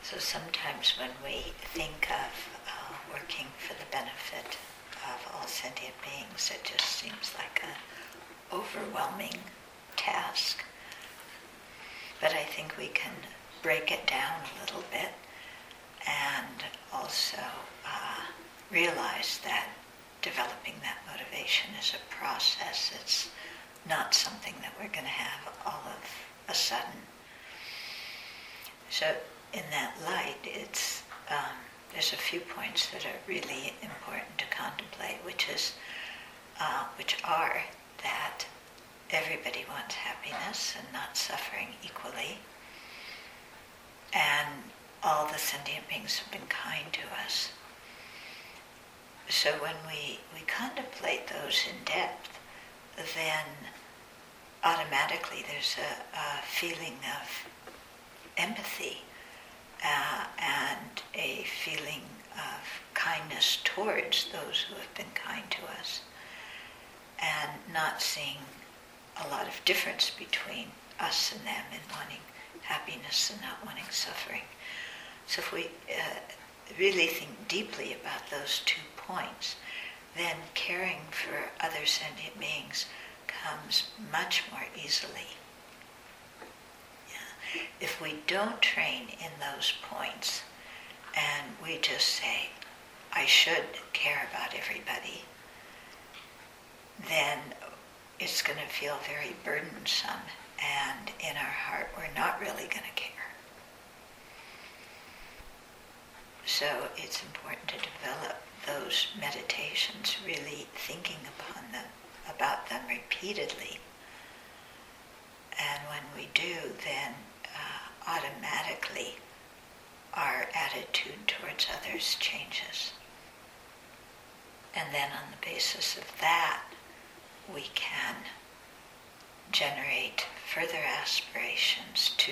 So sometimes when we think of working for the benefit of all sentient beings, it just seems like an overwhelming task. But I think we can break it down a little bit and also realize that developing that motivation is a process. It's not something that we're going to have all of a sudden. So in that light, there's a few points that are really important to contemplate, which are that everybody wants happiness and not suffering equally, and all the sentient beings have been kind to us. So when we contemplate those in depth, then automatically there's a feeling of empathy and a feeling of kindness towards those who have been kind to us, and not seeing a lot of difference between us and them in wanting happiness and not wanting suffering. So if we really think deeply about those 2 points, then caring for other sentient beings comes much more easily. Yeah. If we don't train in those points and we just say, I should care about everybody, then it's going to feel very burdensome, and in our heart we're not really going to care. So it's important to develop those meditations, really thinking about them repeatedly. And when we do, then automatically our attitude towards others changes. And then on the basis of that, we can generate further aspirations to,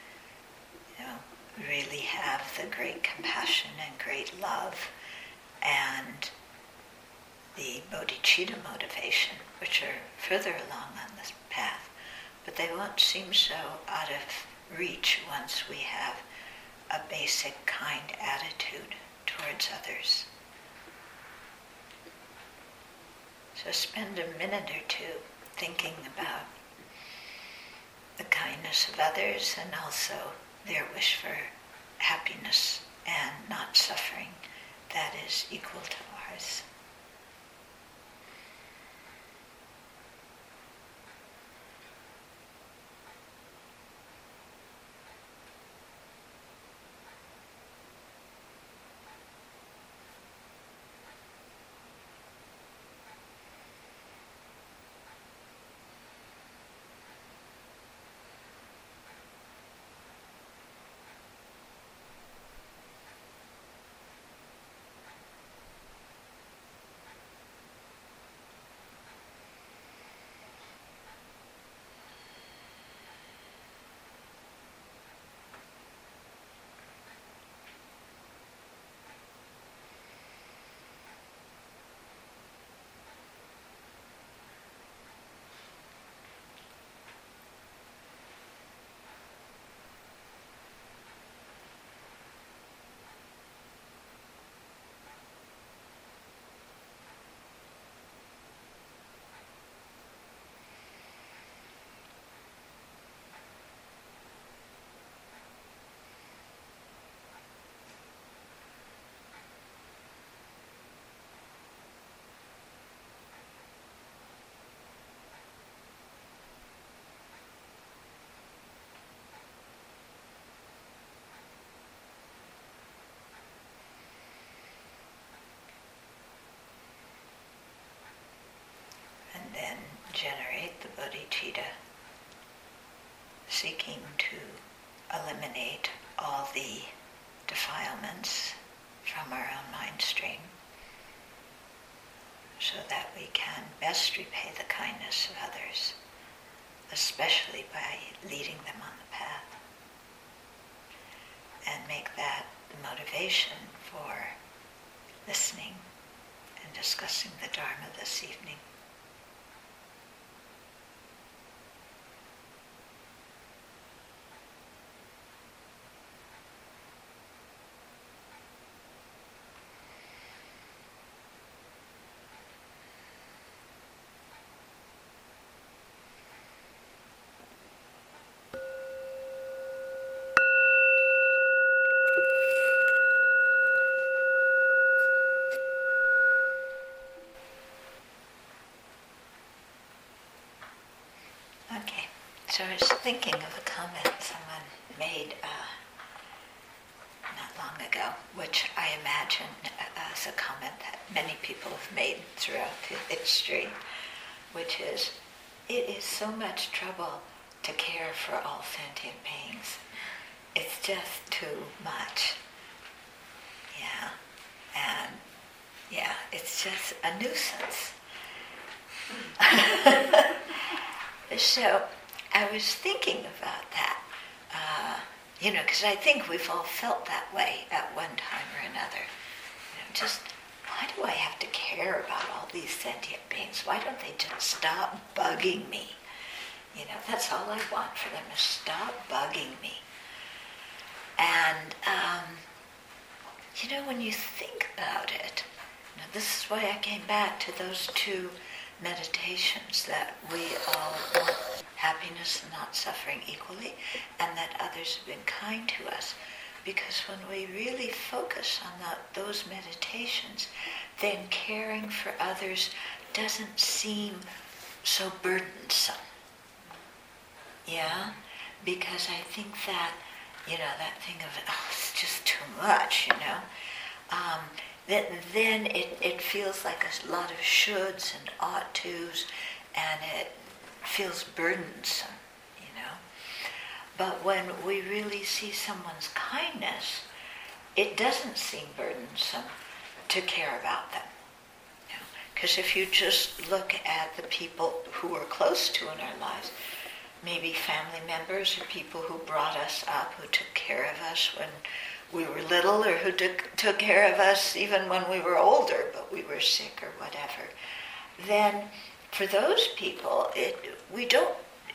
really have the great compassion and great love and the bodhicitta motivation, which are further along on this path, but they won't seem so out of reach once we have a basic kind attitude towards others. So spend a minute or two thinking about the kindness of others and also their wish for happiness and not suffering that is equal to ours. Then generate the bodhicitta, seeking to eliminate all the defilements from our own mind stream so that we can best repay the kindness of others, especially by leading them on the path, and make that the motivation for listening and discussing the Dharma this evening. So I was thinking of a comment someone made not long ago, which I imagine is a comment that many people have made throughout history, which is, it is so much trouble to care for all sentient beings. It's just too much. Yeah. And yeah, it's just a nuisance. So I was thinking about that, because I think we've all felt that way at one time or another. Just, why do I have to care about all these sentient beings? Why don't they just stop bugging me? That's all I want for them, is stop bugging me. And, when you think about it, this is why I came back to those two meditations, that we all want happiness and not suffering equally, and that others have been kind to us. Because when we really focus on those meditations, then caring for others doesn't seem so burdensome. Yeah? Because I think that, that thing of, it's just too much, then it feels like a lot of shoulds and ought tos, and it feels burdensome, But when we really see someone's kindness, it doesn't seem burdensome to care about them. Because if you just look at the people who we're close to in our lives, maybe family members or people who brought us up, who took care of us when we were little, or who took care of us even when we were older, but we were sick or whatever, then for those people, we don't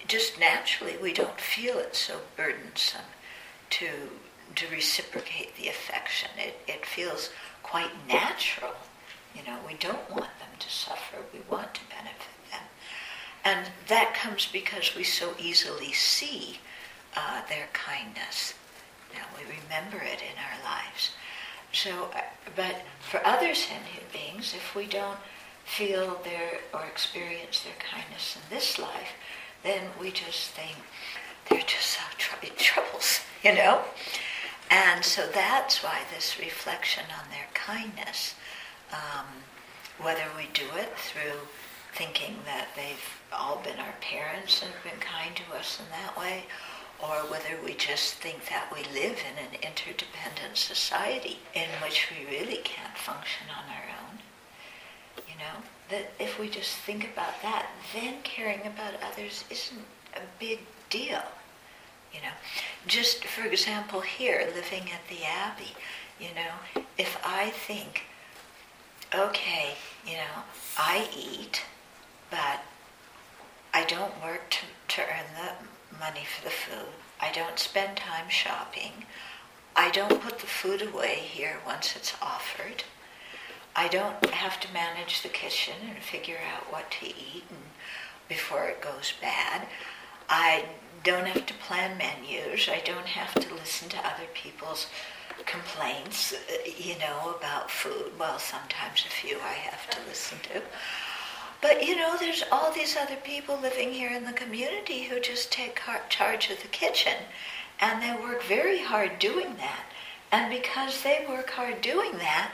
feel it so burdensome to reciprocate the affection. It feels quite natural. We don't want them to suffer. We want to benefit them. And that comes because we so easily see their kindness. We remember it in our lives. So, but for other sentient beings, if we don't feel or experience their kindness in this life, then we just think they're just so troubles, And so that's why this reflection on their kindness, whether we do it through thinking that they've all been our parents and have been kind to us in that way, or whether we just think that we live in an interdependent society in which we really can't function on our own, that if we just think about that, then caring about others isn't a big deal. Just for example, here, living at the Abbey, if I think, okay, I eat, but I don't work to earn the money for the food. I don't spend time shopping. I don't put the food away here once it's offered. I don't have to manage the kitchen and figure out what to eat before it goes bad. I don't have to plan menus. I don't have to listen to other people's complaints, about food. Well, sometimes a few I have to listen to. But, there's all these other people living here in the community who just take charge of the kitchen, and they work very hard doing that. And because they work hard doing that,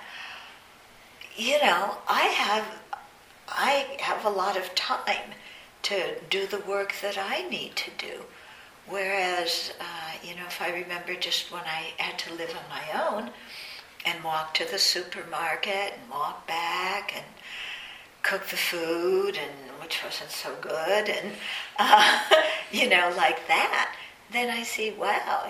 I have a lot of time to do the work that I need to do. Whereas, if I remember just when I had to live on my own and walk to the supermarket and walk back and cook the food, which wasn't so good, and, like that, then I see, wow,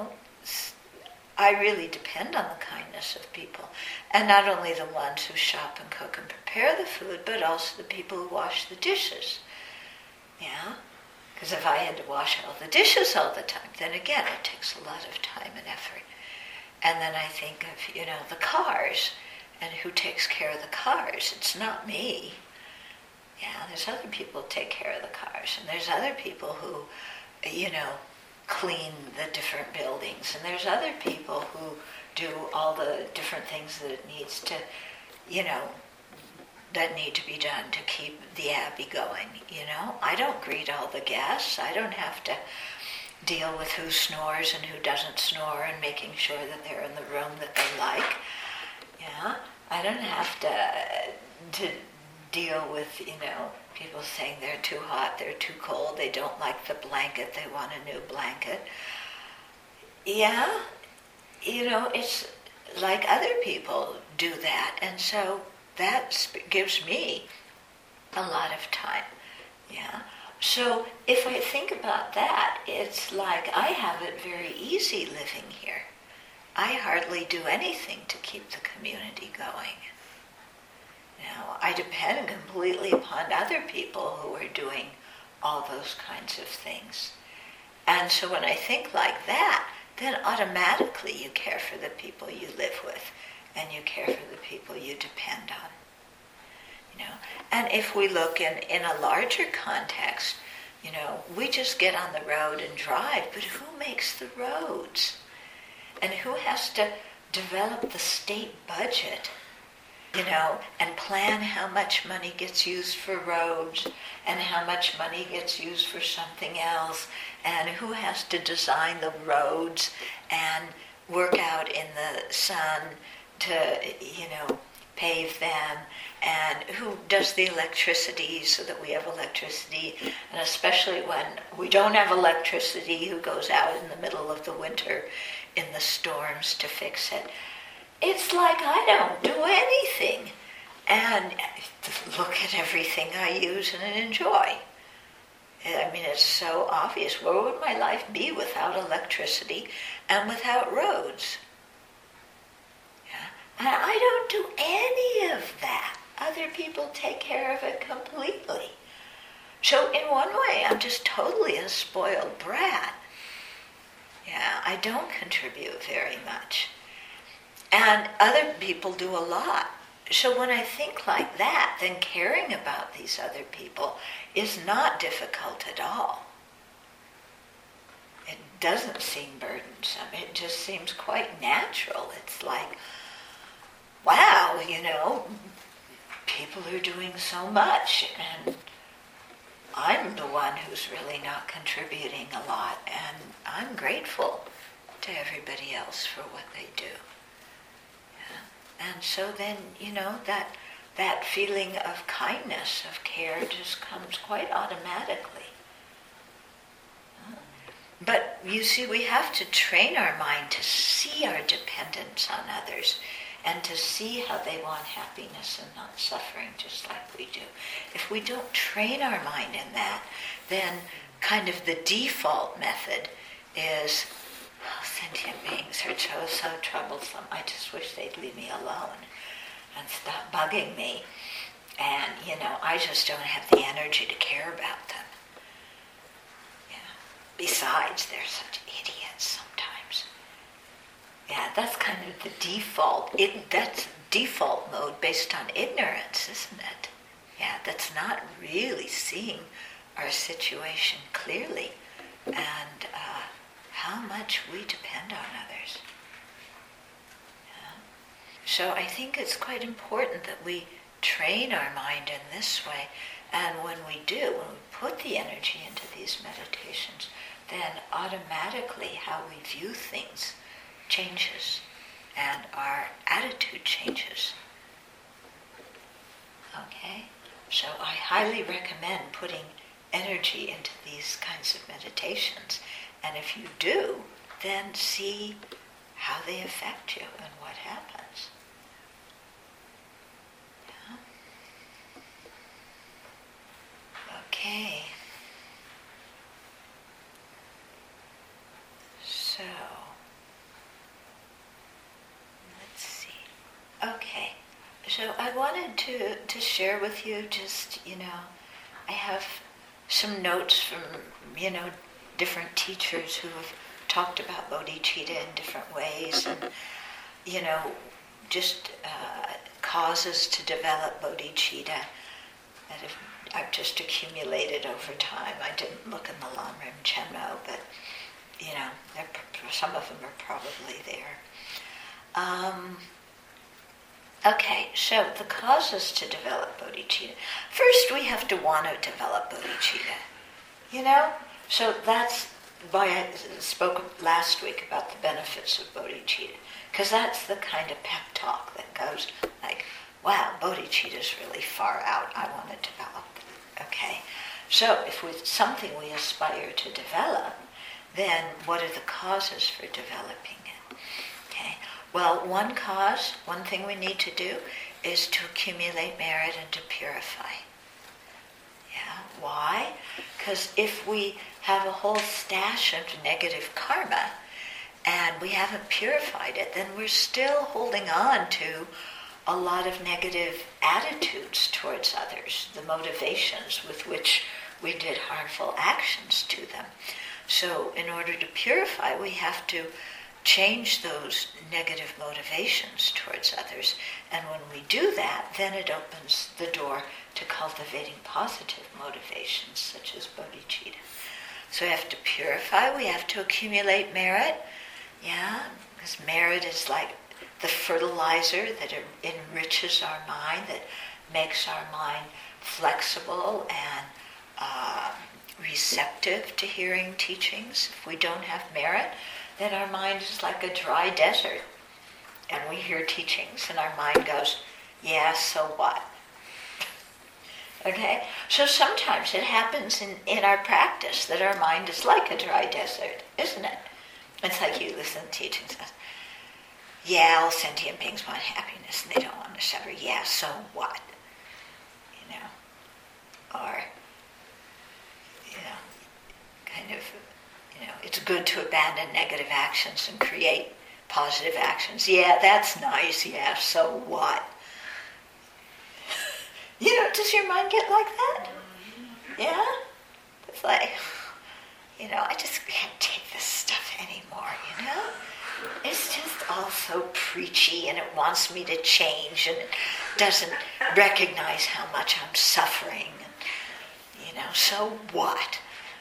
I really depend on the kindness of people. And not only the ones who shop and cook and prepare the food, but also the people who wash the dishes. Yeah? Because if I had to wash all the dishes all the time, then again, it takes a lot of time and effort. And then I think of, the cars, and who takes care of the cars. It's not me. Yeah, there's other people who take care of the cars, and there's other people who, clean the different buildings, and there's other people who do all the different things that it needs to, that need to be done to keep the Abbey going, I don't greet all the guests. I don't have to deal with who snores and who doesn't snore and making sure that they're in the room that they like. I don't have to deal with, people saying they're too hot, they're too cold, they don't like the blanket, they want a new blanket. It's like other people do that, and so that gives me a lot of time. So if I think about that, it's like I have it very easy living here. I hardly do anything to keep the community going. I depend completely upon other people who are doing all those kinds of things. And so when I think like that, then automatically you care for the people you live with, and you care for the people you depend on. And if we look in a larger context, we just get on the road and drive, but who makes the roads? And who has to develop the state budget, and plan how much money gets used for roads and how much money gets used for something else, and who has to design the roads and work out in the sun to, pave them, and who does the electricity so that we have electricity, and especially when we don't have electricity, who goes out in the middle of the winter in the storms to fix it. It's like I don't do anything, and look at everything I use and enjoy. It's so obvious. Where would my life be without electricity and without roads? And I don't do any of that. Other people take care of it completely. So in one way, I'm just totally a spoiled brat. I don't contribute very much. And other people do a lot. So when I think like that, then caring about these other people is not difficult at all. It doesn't seem burdensome. It just seems quite natural. It's like, wow, people are doing so much, and I'm the one who's really not contributing a lot, and I'm grateful to everybody else for what they do. And so then, that feeling of kindness, of care, just comes quite automatically. But you see, we have to train our mind to see our dependence on others and to see how they want happiness and not suffering, just like we do. If we don't train our mind in that, then kind of the default method is, sentient beings are so troublesome. I just wish they'd leave me alone and stop bugging me. And, I just don't have the energy to care about them. Besides, they're such idiots sometimes. That's kind of the default. That's default mode based on ignorance, isn't it? That's not really seeing our situation clearly and how much we depend on others. So I think it's quite important that we train our mind in this way, and when we do, when we put the energy into these meditations, then automatically how we view things changes and our attitude changes. Okay? So I highly recommend putting energy into these kinds of meditations. And if you do, then see how they affect you and what happens. Okay. So, let's see. Okay. So I wanted to share with you just, I have some notes from, different teachers who have talked about bodhicitta in different ways, and, just causes to develop bodhicitta that I've just accumulated over time. I didn't look in the Lamrim Chenmo, but, some of them are probably there. Okay, so the causes to develop bodhicitta. First, we have to want to develop bodhicitta. You know? So that's why I spoke last week about the benefits of bodhicitta. Because that's the kind of pep talk that goes like, wow, bodhicitta is really far out. I want to develop. Okay? So if it's something we aspire to develop, then what are the causes for developing it? Okay? Well, one thing we need to do is to accumulate merit and to purify. Yeah, why? Because if we have a whole stash of negative karma and we haven't purified it, then we're still holding on to a lot of negative attitudes towards others, the motivations with which we did harmful actions to them. So in order to purify, we have to change those negative motivations towards others. And when we do that, then it opens the door to cultivating positive motivations, such as bodhicitta. So we have to purify, we have to accumulate merit, yeah, because merit is like the fertilizer that enriches our mind, that makes our mind flexible and receptive to hearing teachings. If we don't have merit, then our mind is like a dry desert. And we hear teachings and our mind goes, yeah, so what? Okay? So sometimes it happens in our practice that our mind is like a dry desert, isn't it? It's like you listen to teachings. Yeah, all sentient beings want happiness and they don't want to suffer. Yeah, so what? You know? Or, you know, kind of, you know, it's good to abandon negative actions and create positive actions. Yeah, that's nice. Yeah, so what? You know, does your mind get like that? Yeah? It's like, you know, I just can't take this stuff anymore, you know? It's just all so preachy and it wants me to change and it doesn't recognize how much I'm suffering. And, you know, so what?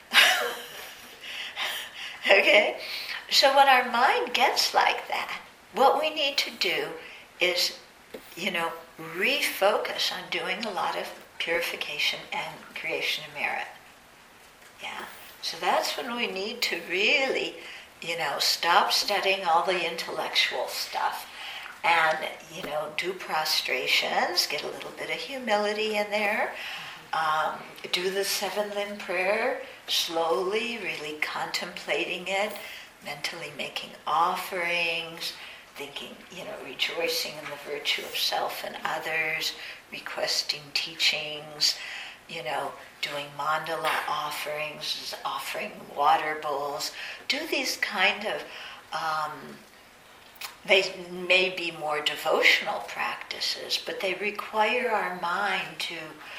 Okay? So when our mind gets like that, what we need to do is, you know, refocus on doing a lot of purification and creation of merit. Yeah. So that's when we need to really, you know, stop studying all the intellectual stuff and, you know, do prostrations, get a little bit of humility in there, do the 7-limb prayer slowly, really contemplating it, mentally making offerings, thinking, you know, rejoicing in the virtue of self and others, requesting teachings, you know, doing mandala offerings, offering water bowls. Do these kind of, they may be more devotional practices, but they require our mind to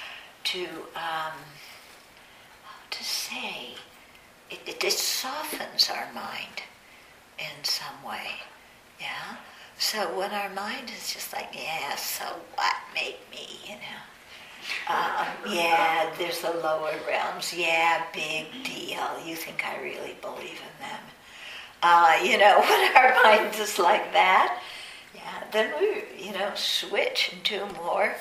say, it softens our mind in some way. Yeah? So when our mind is just like, yeah, so what, make me, you know. Yeah, there's the lower realms. Yeah, big deal. You think I really believe in them. You know, when our mind is like that, yeah, then we, you know, switch and do more,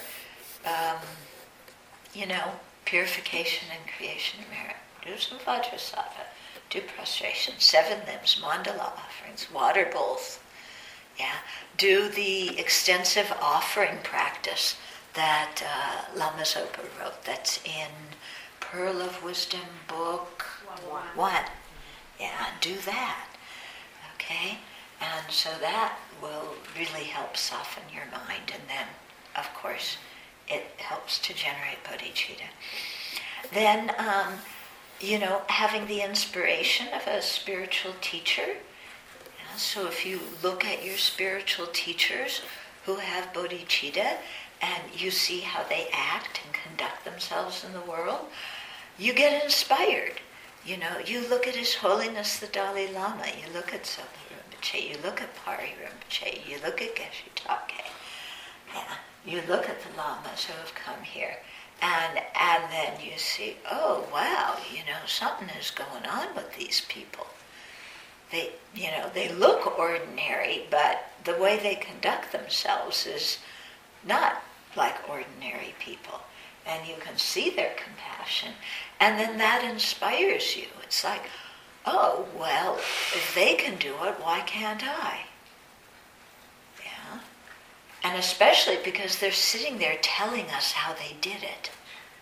you know, purification and creation of merit. Do some Vajrasattva, do prostration, 7 limbs, mandala offerings, water bowls. Yeah, do the extensive offering practice that Lama Zopa wrote. That's in Pearl of Wisdom book 1. Yeah, do that. Okay, and so that will really help soften your mind, and then, of course, it helps to generate bodhicitta. Then, you know, having the inspiration of a spiritual teacher. So if you look at your spiritual teachers who have bodhicitta and you see how they act and conduct themselves in the world, you get inspired. You know, you look at His Holiness the Dalai Lama, you look at Sopa Rinpoche, you look at Pari Rinpoche, you look at Geshe Take, yeah, you look at the lamas who have come here, and then you see, oh wow, you know, something is going on with these people. They, you know, they look ordinary, but the way they conduct themselves is not like ordinary people. And you can see their compassion, and then that inspires you. It's like, oh, well, if they can do it, why can't I? Yeah? And especially because they're sitting there telling us how they did it.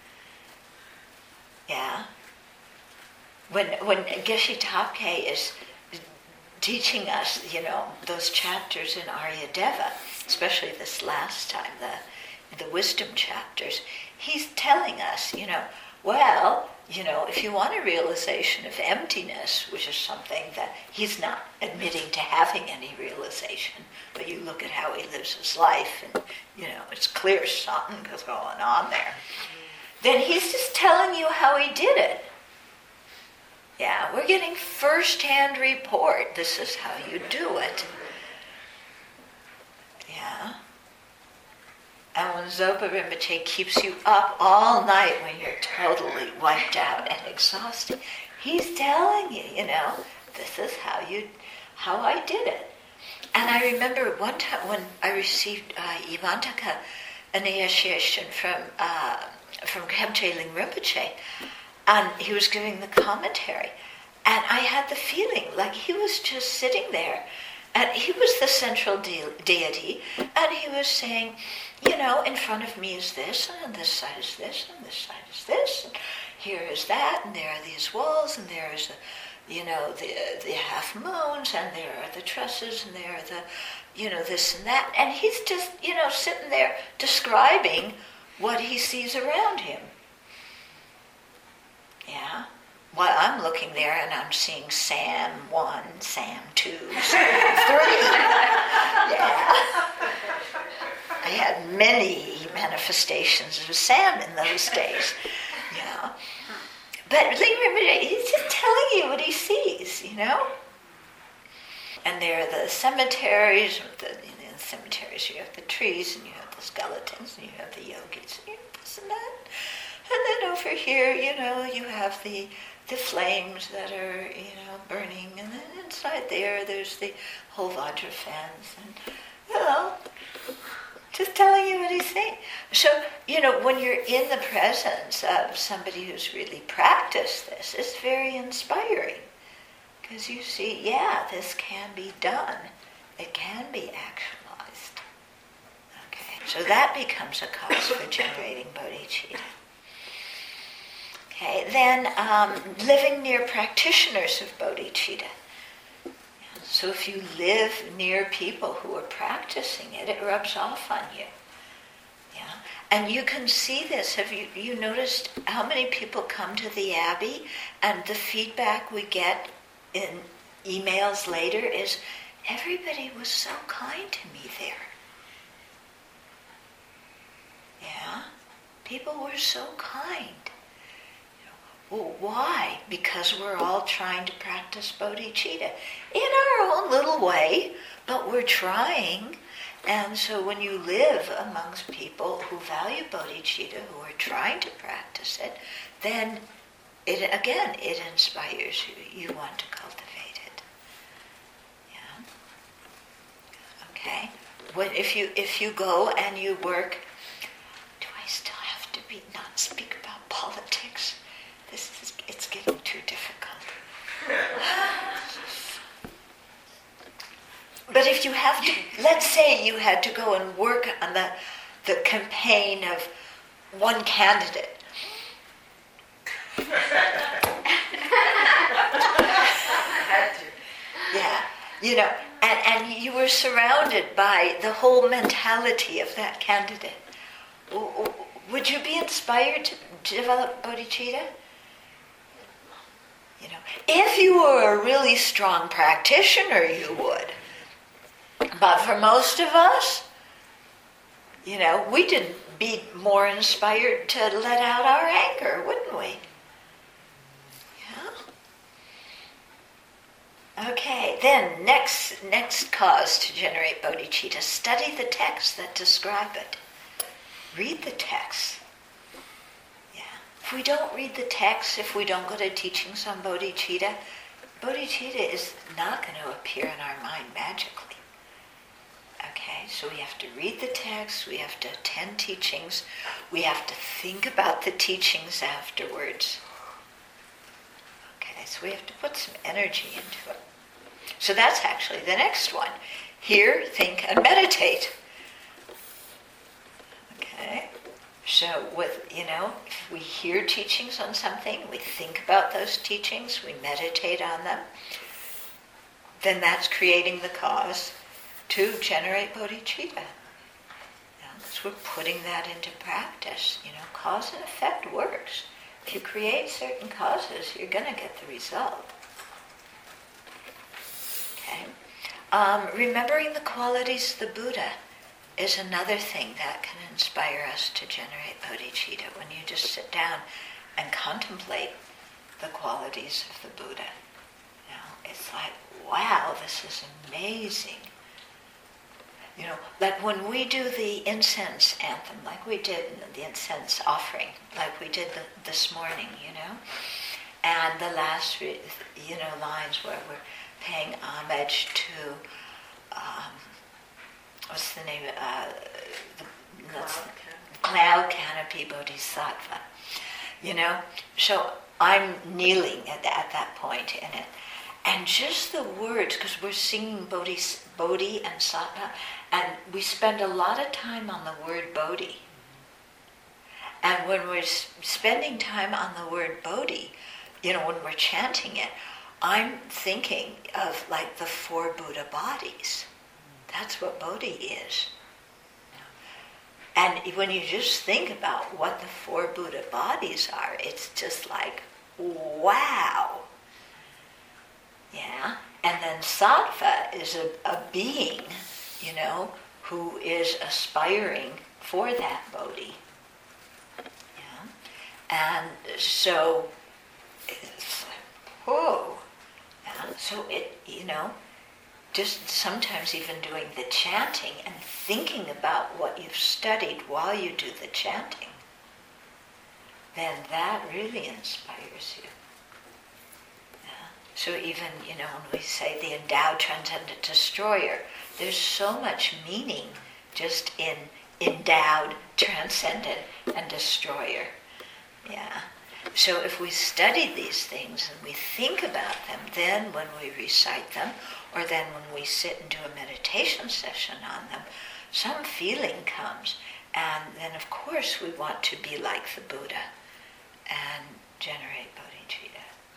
Yeah? When Geshe Topke is teaching us, those chapters in Aryadeva, especially this last time, the wisdom chapters, he's telling us, well, if you want a realization of emptiness, which is something that he's not admitting to having any realization, but you look at how he lives his life and, it's clear something's going on there. Then he's just telling you how he did it. Yeah, we're getting first-hand report. This is how you do it. Yeah. And when Zopa Rinpoche keeps you up all night when you're totally wiped out and exhausted, he's telling you, this is how I did it. And I remember one time when I received Yevantaka initiation from Khyentse Ling Rinpoche, and he was giving the commentary, and I had the feeling like he was just sitting there, and he was the central deity, and he was saying, in front of me is this, and on this side is this, and this side is this, and here is that, and there are these walls, and there is the half moons, and there are the tresses, and there are the, this and that, and he's just, sitting there describing what he sees around him. Yeah. Well, I'm looking there and I'm seeing Sam 1, Sam 2, Sam 3. Yeah. I had many manifestations of Sam in those days. Yeah. But he's just telling you what he sees, And there are the cemeteries. In the cemeteries you have the trees, and you have the skeletons, and you have the yogis, and you have this and that. And then over here, you have the flames that are, burning. And then inside there's the whole Vajrafans. And, just telling you what he's saying. So, when you're in the presence of somebody who's really practiced this, it's very inspiring. Because you see, this can be done. It can be actualized. Okay, so that becomes a cause for generating bodhicitta. Okay, then living near practitioners of bodhicitta. So if you live near people who are practicing it, it rubs off on you. Yeah, and you can see this. Have you noticed how many people come to the Abbey, and the feedback we get in emails later is, everybody was so kind to me there. Yeah, people were so kind. Well, why? Because we're all trying to practice bodhicitta in our own little way, but we're trying. And so when you live amongst people who value bodhicitta, who are trying to practice it, then it inspires you. You want to cultivate it. Yeah. Okay. If you go and you work, do I still have to not speak about politics? It's getting too difficult. But if you have to, let's say you had to go and work on the campaign of one candidate. Yeah, and you were surrounded by the whole mentality of that candidate. Would you be inspired to develop bodhicitta? If you were a really strong practitioner, you would. But for most of us, we'd be more inspired to let out our anger, wouldn't we? Yeah. Okay, then next cause to generate bodhicitta: study the texts that describe it. Read the texts. If we don't read the text, if we don't go to teachings on bodhicitta, bodhicitta is not going to appear in our mind magically. Okay, So we have to read the text, we have to attend teachings, we have to think about the teachings afterwards. Okay, so we have to put some energy into it. So that's actually the next one. Hear, think, and meditate. Okay? So if we hear teachings on something, we think about those teachings, we meditate on them, then that's creating the cause to generate bodhicitta. Because we're putting that into practice. Cause and effect works. If you create certain causes, you're going to get the result. Okay. Remembering the qualities of the Buddha is another thing that can inspire us to generate bodhicitta. When you just sit down and contemplate the qualities of the Buddha, it's like, wow, this is amazing. Like when we do the incense anthem, like we did the incense offering, like we did this morning, and the last, lines where we're paying homage to, what's the name? Cloud Canopy Bodhisattva. So I'm kneeling at that point in it. And just the words, because we're singing Bodhi and Sattva, and we spend a lot of time on the word Bodhi. And when we're spending time on the word Bodhi, when we're chanting it, I'm thinking of like the 4 Buddha bodies. That's what Bodhi is. And when you just think about what the 4 Buddha bodies are, it's just like, wow. Yeah, and then Sattva is a being, who is aspiring for that Bodhi. Yeah, and so it's like, whoa. Yeah, so it, just sometimes even doing the chanting and thinking about what you've studied while you do the chanting, then that really inspires you. So even, when we say the endowed transcendent destroyer, there's so much meaning just in endowed, transcendent, and destroyer. Yeah. So if we study these things and we think about them, then when we recite them, or then when we sit and do a meditation session on them, some feeling comes. And then of course we want to be like the Buddha and generate bodhicitta.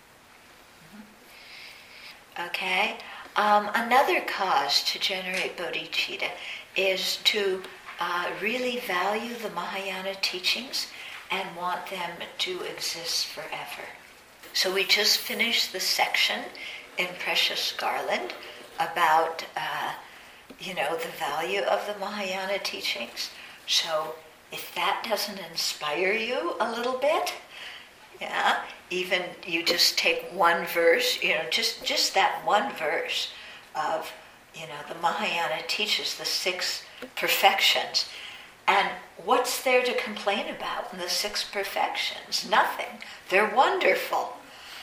Okay? Another cause to generate bodhicitta is to really value the Mahayana teachings and want them to exist forever. So we just finished the section in Precious Garland about, the value of the Mahayana teachings. So if that doesn't inspire you a little bit, even you just take one verse, just that one verse of, the Mahayana teaches the 6 perfections. And what's there to complain about in the 6 perfections? Nothing. They're wonderful.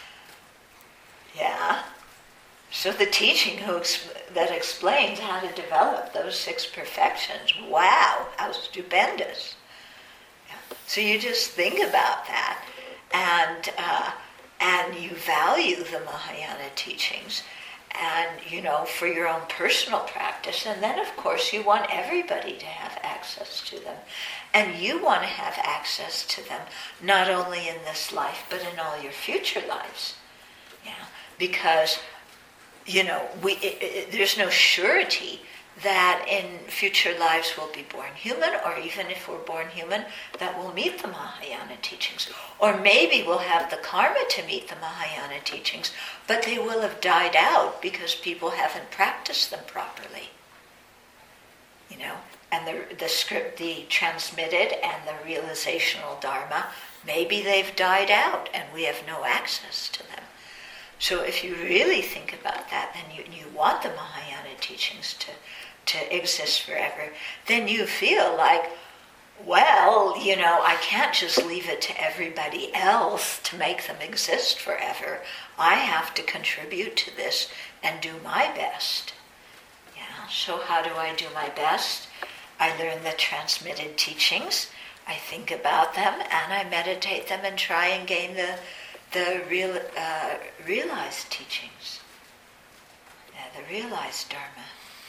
Yeah. So the teaching that explains how to develop those 6 perfections, wow, how stupendous. Yeah. So you just think about that. And you value the Mahayana teachings, and for your own personal practice, and then of course you want everybody to have access to them, and you want to have access to them not only in this life but in all your future lives. Because there's no surety that in future lives we'll be born human, or even if we're born human, that we'll meet the Mahayana teachings. Or maybe we'll have the karma to meet the Mahayana teachings, but they will have died out because people haven't practiced them properly. And the script, the transmitted and the realizational dharma, maybe they've died out and we have no access to them. So if you really think about that, then you want the Mahayana teachings to exist forever, then you feel like, well, I can't just leave it to everybody else to make them exist forever. I have to contribute to this and do my best. So how do I do my best? I learn the transmitted teachings, I think about them, and I meditate them and try and gain the realized teachings, the realized Dharma.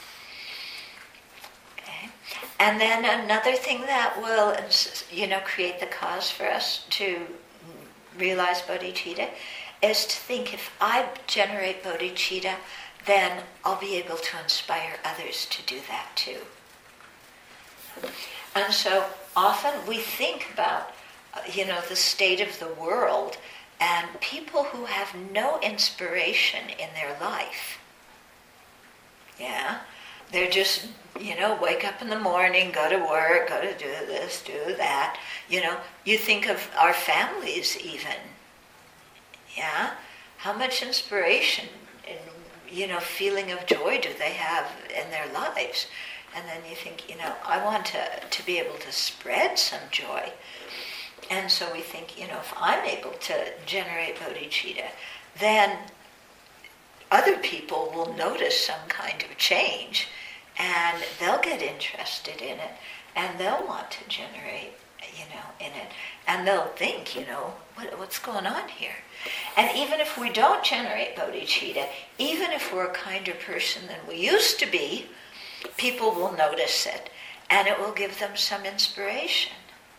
Okay. And then another thing that will, create the cause for us to realize bodhicitta is to think, if I generate bodhicitta, then I'll be able to inspire others to do that too. And so often we think about, the state of the world and people who have no inspiration in their life. Yeah, they're just, wake up in the morning, go to work, go to do this, do that. You think of our families even. Yeah, how much inspiration and, feeling of joy do they have in their lives? And then you think, I want to be able to spread some joy. And so we think, if I'm able to generate bodhicitta, then other people will notice some kind of change, and they'll get interested in it, and they'll want to generate, in it. And they'll think, what's going on here? And even if we don't generate bodhicitta, even if we're a kinder person than we used to be, people will notice it, and it will give them some inspiration.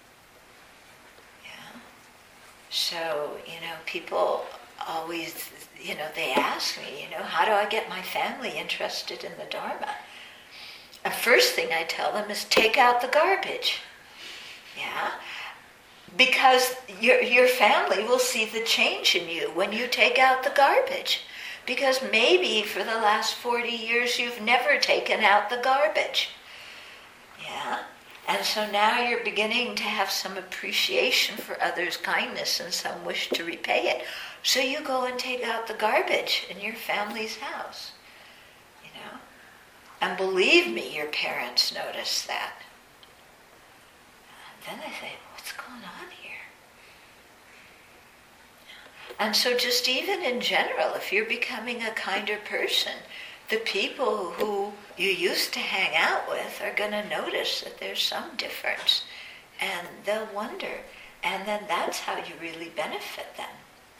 Yeah. So, people always, they ask me, how do I get my family interested in the Dharma? The first thing I tell them is take out the garbage. Yeah. Because your family will see the change in you when you take out the garbage. Because maybe for the last 40 years you've never taken out the garbage. Yeah? And so now you're beginning to have some appreciation for others' kindness and some wish to repay it. So you go and take out the garbage in your family's house. And believe me, your parents notice that. And then they say, what's going on here? And so just even in general, if you're becoming a kinder person, the people who you used to hang out with are going to notice that there's some difference. And they'll wonder. And then that's how you really benefit them.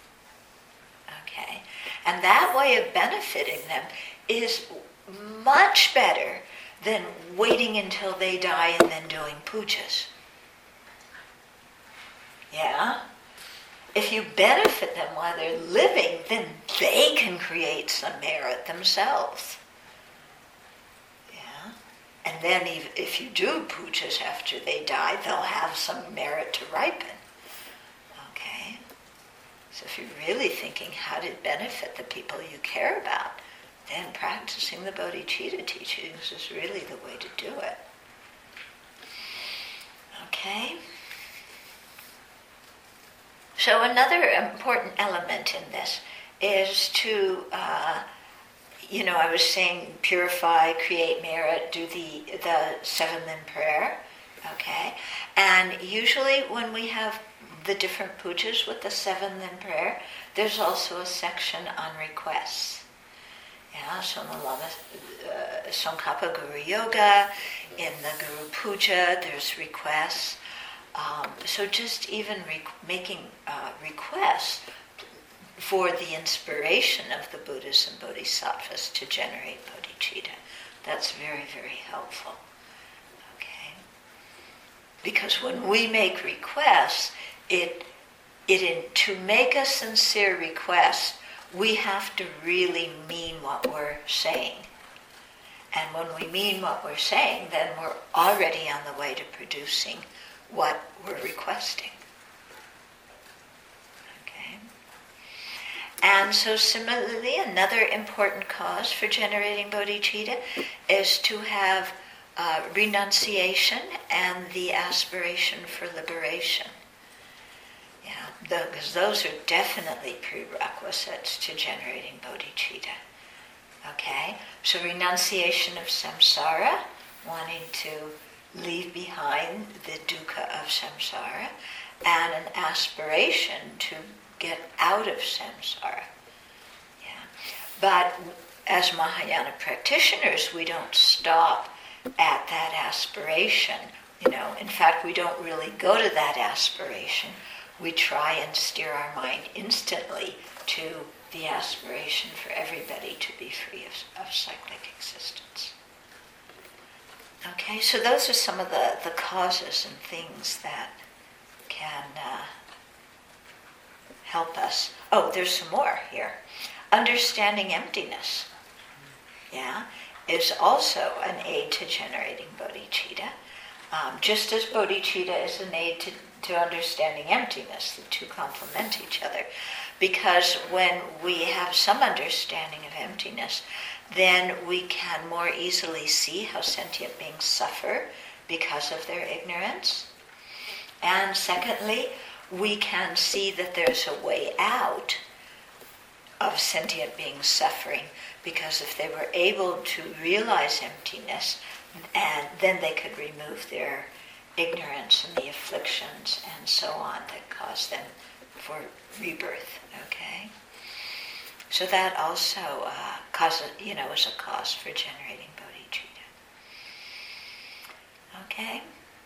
Okay? And that way of benefiting them is much better than waiting until they die and then doing pujas. Yeah? If you benefit them while they're living, then they can create some merit themselves. Yeah? And then if you do pujas after they die, they'll have some merit to ripen. Okay? So if you're really thinking how to benefit the people you care about, then practicing the bodhicitta teachings is really the way to do it. Okay? So another important element in this is to, I was saying purify, create merit, do the 7-limb prayer, okay? And usually when we have the different pujas with the 7-limb prayer, there's also a section on requests. Yeah, so in the Lama Tsongkhapa Guru Yoga, in the Guru Puja, there's requests. So just even making requests for the inspiration of the Buddhas and Bodhisattvas to generate bodhicitta. That's very, very helpful. Okay? Because when we make requests, to make a sincere request, we have to really mean what we're saying. And when we mean what we're saying, then we're already on the way to producing what we're requesting. Okay? And so similarly, another important cause for generating bodhicitta is to have renunciation and the aspiration for liberation. Because those are definitely prerequisites to generating bodhicitta. Okay? So renunciation of samsara, wanting to leave behind the dukkha of samsara, and an aspiration to get out of samsara. Yeah. But as Mahayana practitioners, we don't stop at that aspiration. In fact, we don't really go to that aspiration. We try and steer our mind instantly to the aspiration for everybody to be free of cyclic existence. Okay, so those are some of the causes and things that can help us. Oh, there's some more here. Understanding emptiness, is also an aid to generating bodhicitta. Just as bodhicitta is an aid to understanding emptiness, the two complement each other. Because when we have some understanding of emptiness, then we can more easily see how sentient beings suffer because of their ignorance. And secondly, we can see that there's a way out of sentient beings suffering, because if they were able to realize emptiness, and then they could remove their ignorance and the afflictions and so on that cause them for rebirth. Okay, so that also is a cause for generating bodhicitta. Okay,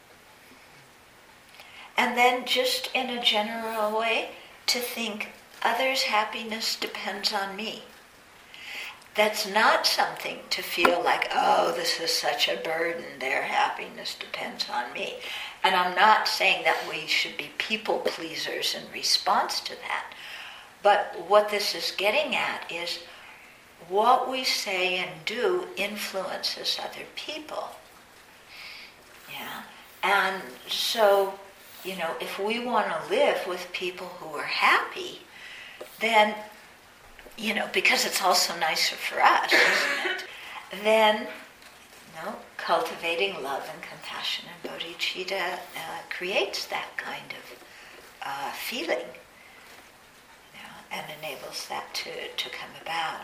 and then just in a general way to think others' happiness depends on me. That's not something to feel like, oh, this is such a burden, their happiness depends on me. And I'm not saying that we should be people pleasers in response to that. But what this is getting at is what we say and do influences other people. Yeah. And so, if we want to live with people who are happy, then because it's also nicer for us, isn't it? Then, cultivating love and compassion and bodhicitta creates that kind of feeling, and enables that to come about.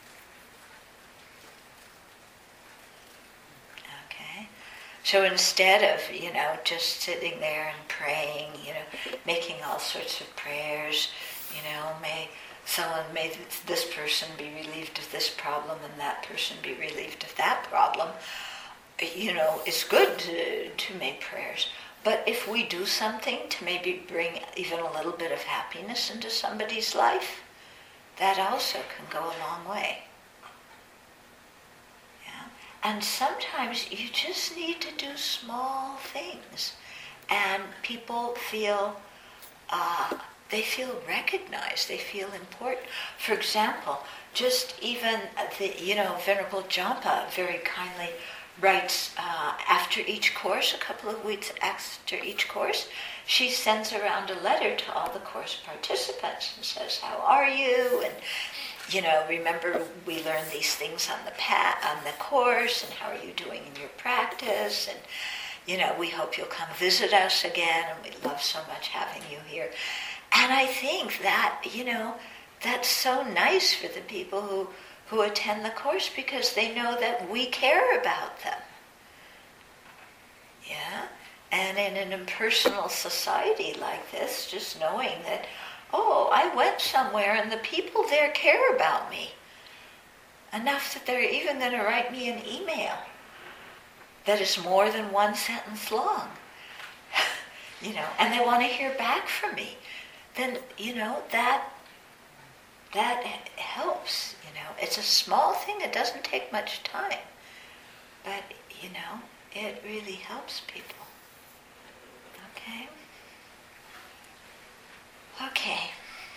Okay? So instead of, just sitting there and praying, making all sorts of prayers, may this person be relieved of this problem and that person be relieved of that problem. It's good to make prayers. But if we do something to maybe bring even a little bit of happiness into somebody's life, that also can go a long way. Yeah? And sometimes you just need to do small things. And people feel they feel recognized, they feel important. For example, just even Venerable Jampa very kindly writes after each course, a couple of weeks after each course, she sends around a letter to all the course participants and says, how are you? And remember we learned these things on the course, and how are you doing in your practice? And we hope you'll come visit us again, and we love so much having you here. And I think that, that's so nice for the people who attend the course, because they know that we care about them. Yeah? And in an impersonal society like this, just knowing that, oh, I went somewhere and the people there care about me enough that they're even going to write me an email that is more than one sentence long, and they want to hear back from me, then, that helps, It's a small thing, it doesn't take much time, but, it really helps people. Okay? Okay.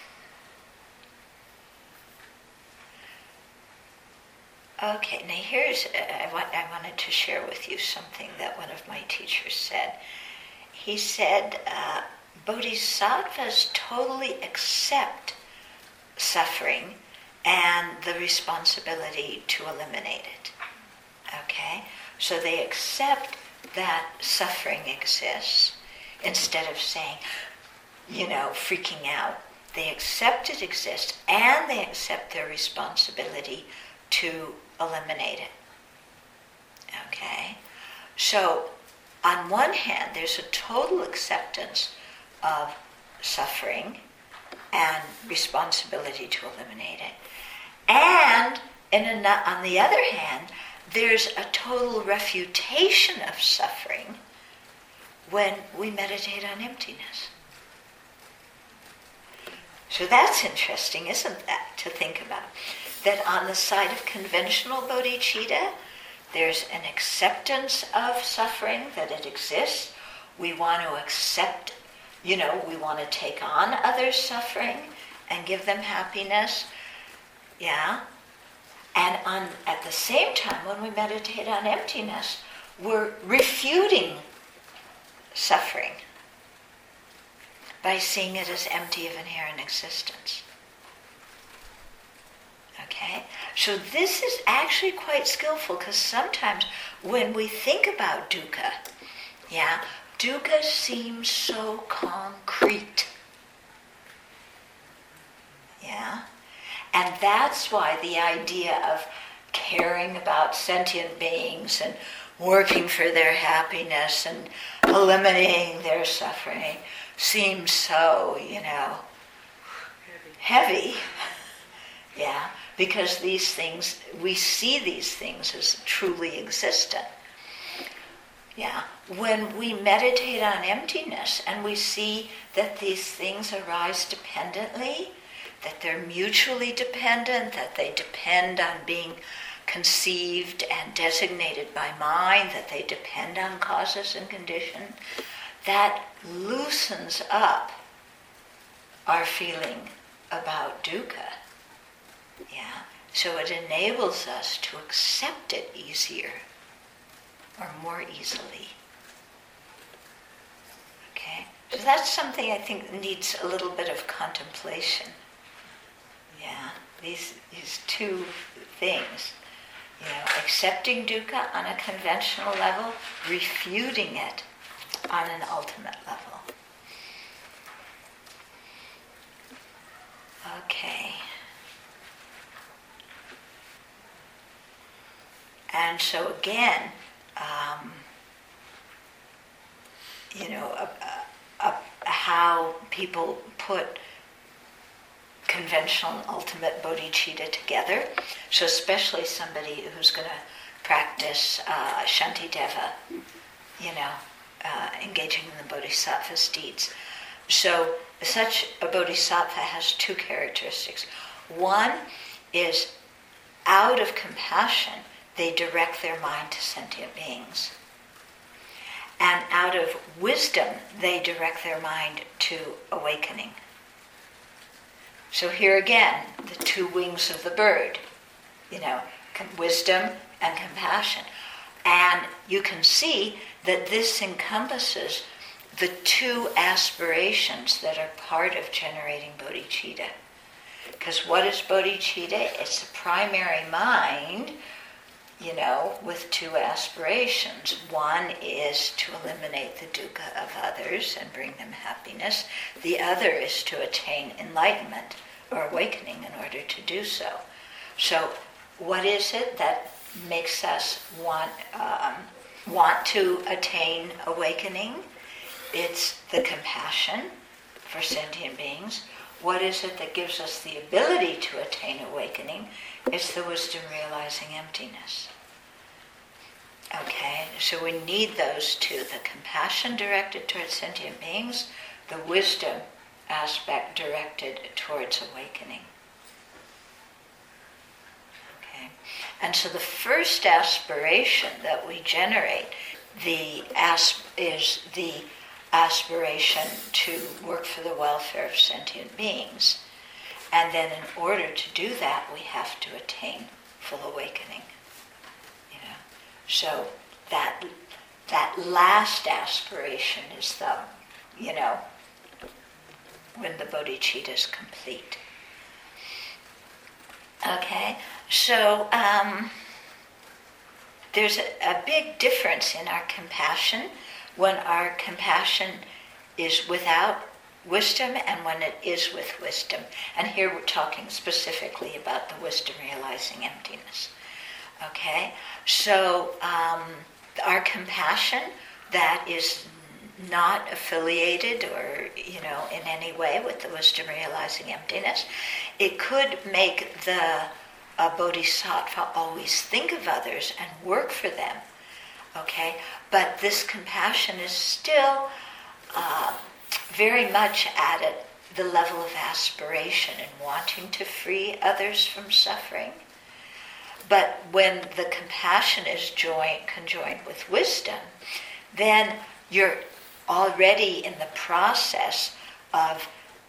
Okay, now here's, I wanted to share with you something that one of my teachers said. He said, Bodhisattvas totally accept suffering and the responsibility to eliminate it. Okay? So they accept that suffering exists instead of saying, freaking out. They accept it exists, and they accept their responsibility to eliminate it. Okay? So, on one hand, there's a total acceptance of suffering and responsibility to eliminate it. And on the other hand, there's a total refutation of suffering when we meditate on emptiness. So that's interesting, isn't that, to think about? That on the side of conventional bodhicitta, there's an acceptance of suffering, that it exists. We want to accept, we want to take on others' suffering and give them happiness. Yeah? And at the same time, when we meditate on emptiness, we're refuting suffering by seeing it as empty of inherent existence. Okay? So this is actually quite skillful, because sometimes when we think about dukkha, dukkha seems so concrete. Yeah? And that's why the idea of caring about sentient beings and working for their happiness and eliminating their suffering seems so, heavy. Yeah, because these things, we see these things as truly existent. Yeah, when we meditate on emptiness and we see that these things arise dependently, that they're mutually dependent, that they depend on being conceived and designated by mind, that they depend on causes and conditions, that loosens up our feeling about dukkha. Yeah, so it enables us to accept it easier or more easily. Okay, so that's something I think needs a little bit of contemplation. Yeah, these two things. Accepting dukkha on a conventional level, refuting it on an ultimate level. Okay. And so again, how people put conventional and ultimate bodhicitta together. So especially somebody who's going to practice Shantideva, engaging in the bodhisattva's deeds. So such a bodhisattva has two characteristics. One is, out of compassion, they direct their mind to sentient beings. And out of wisdom, they direct their mind to awakening. So here again, the two wings of the bird, wisdom and compassion. And you can see that this encompasses the two aspirations that are part of generating bodhicitta. Because what is bodhicitta? It's the primary mind, with two aspirations. One is to eliminate the dukkha of others and bring them happiness. The other is to attain enlightenment or awakening in order to do so. So what is it that makes us want to attain awakening? It's the compassion for sentient beings. What is it that gives us the ability to attain awakening? It's the wisdom realizing emptiness. Okay, so we need those two, the compassion directed towards sentient beings, the wisdom aspect directed towards awakening. Okay, and so the first aspiration that we generate is the aspiration to work for the welfare of sentient beings. And then in order to do that, we have to attain full awakening. So that last aspiration is the, when the bodhicitta is complete. Okay, so there's a big difference in our compassion when our compassion is without wisdom and when it is with wisdom. And here we're talking specifically about the wisdom realizing emptiness. Okay, so our compassion that is not affiliated or, in any way with the wisdom realizing emptiness, it could make the a bodhisattva always think of others and work for them, okay? But this compassion is still very much at the level of aspiration and wanting to free others from suffering. But when the compassion is conjoined with wisdom, then you're already in the process of,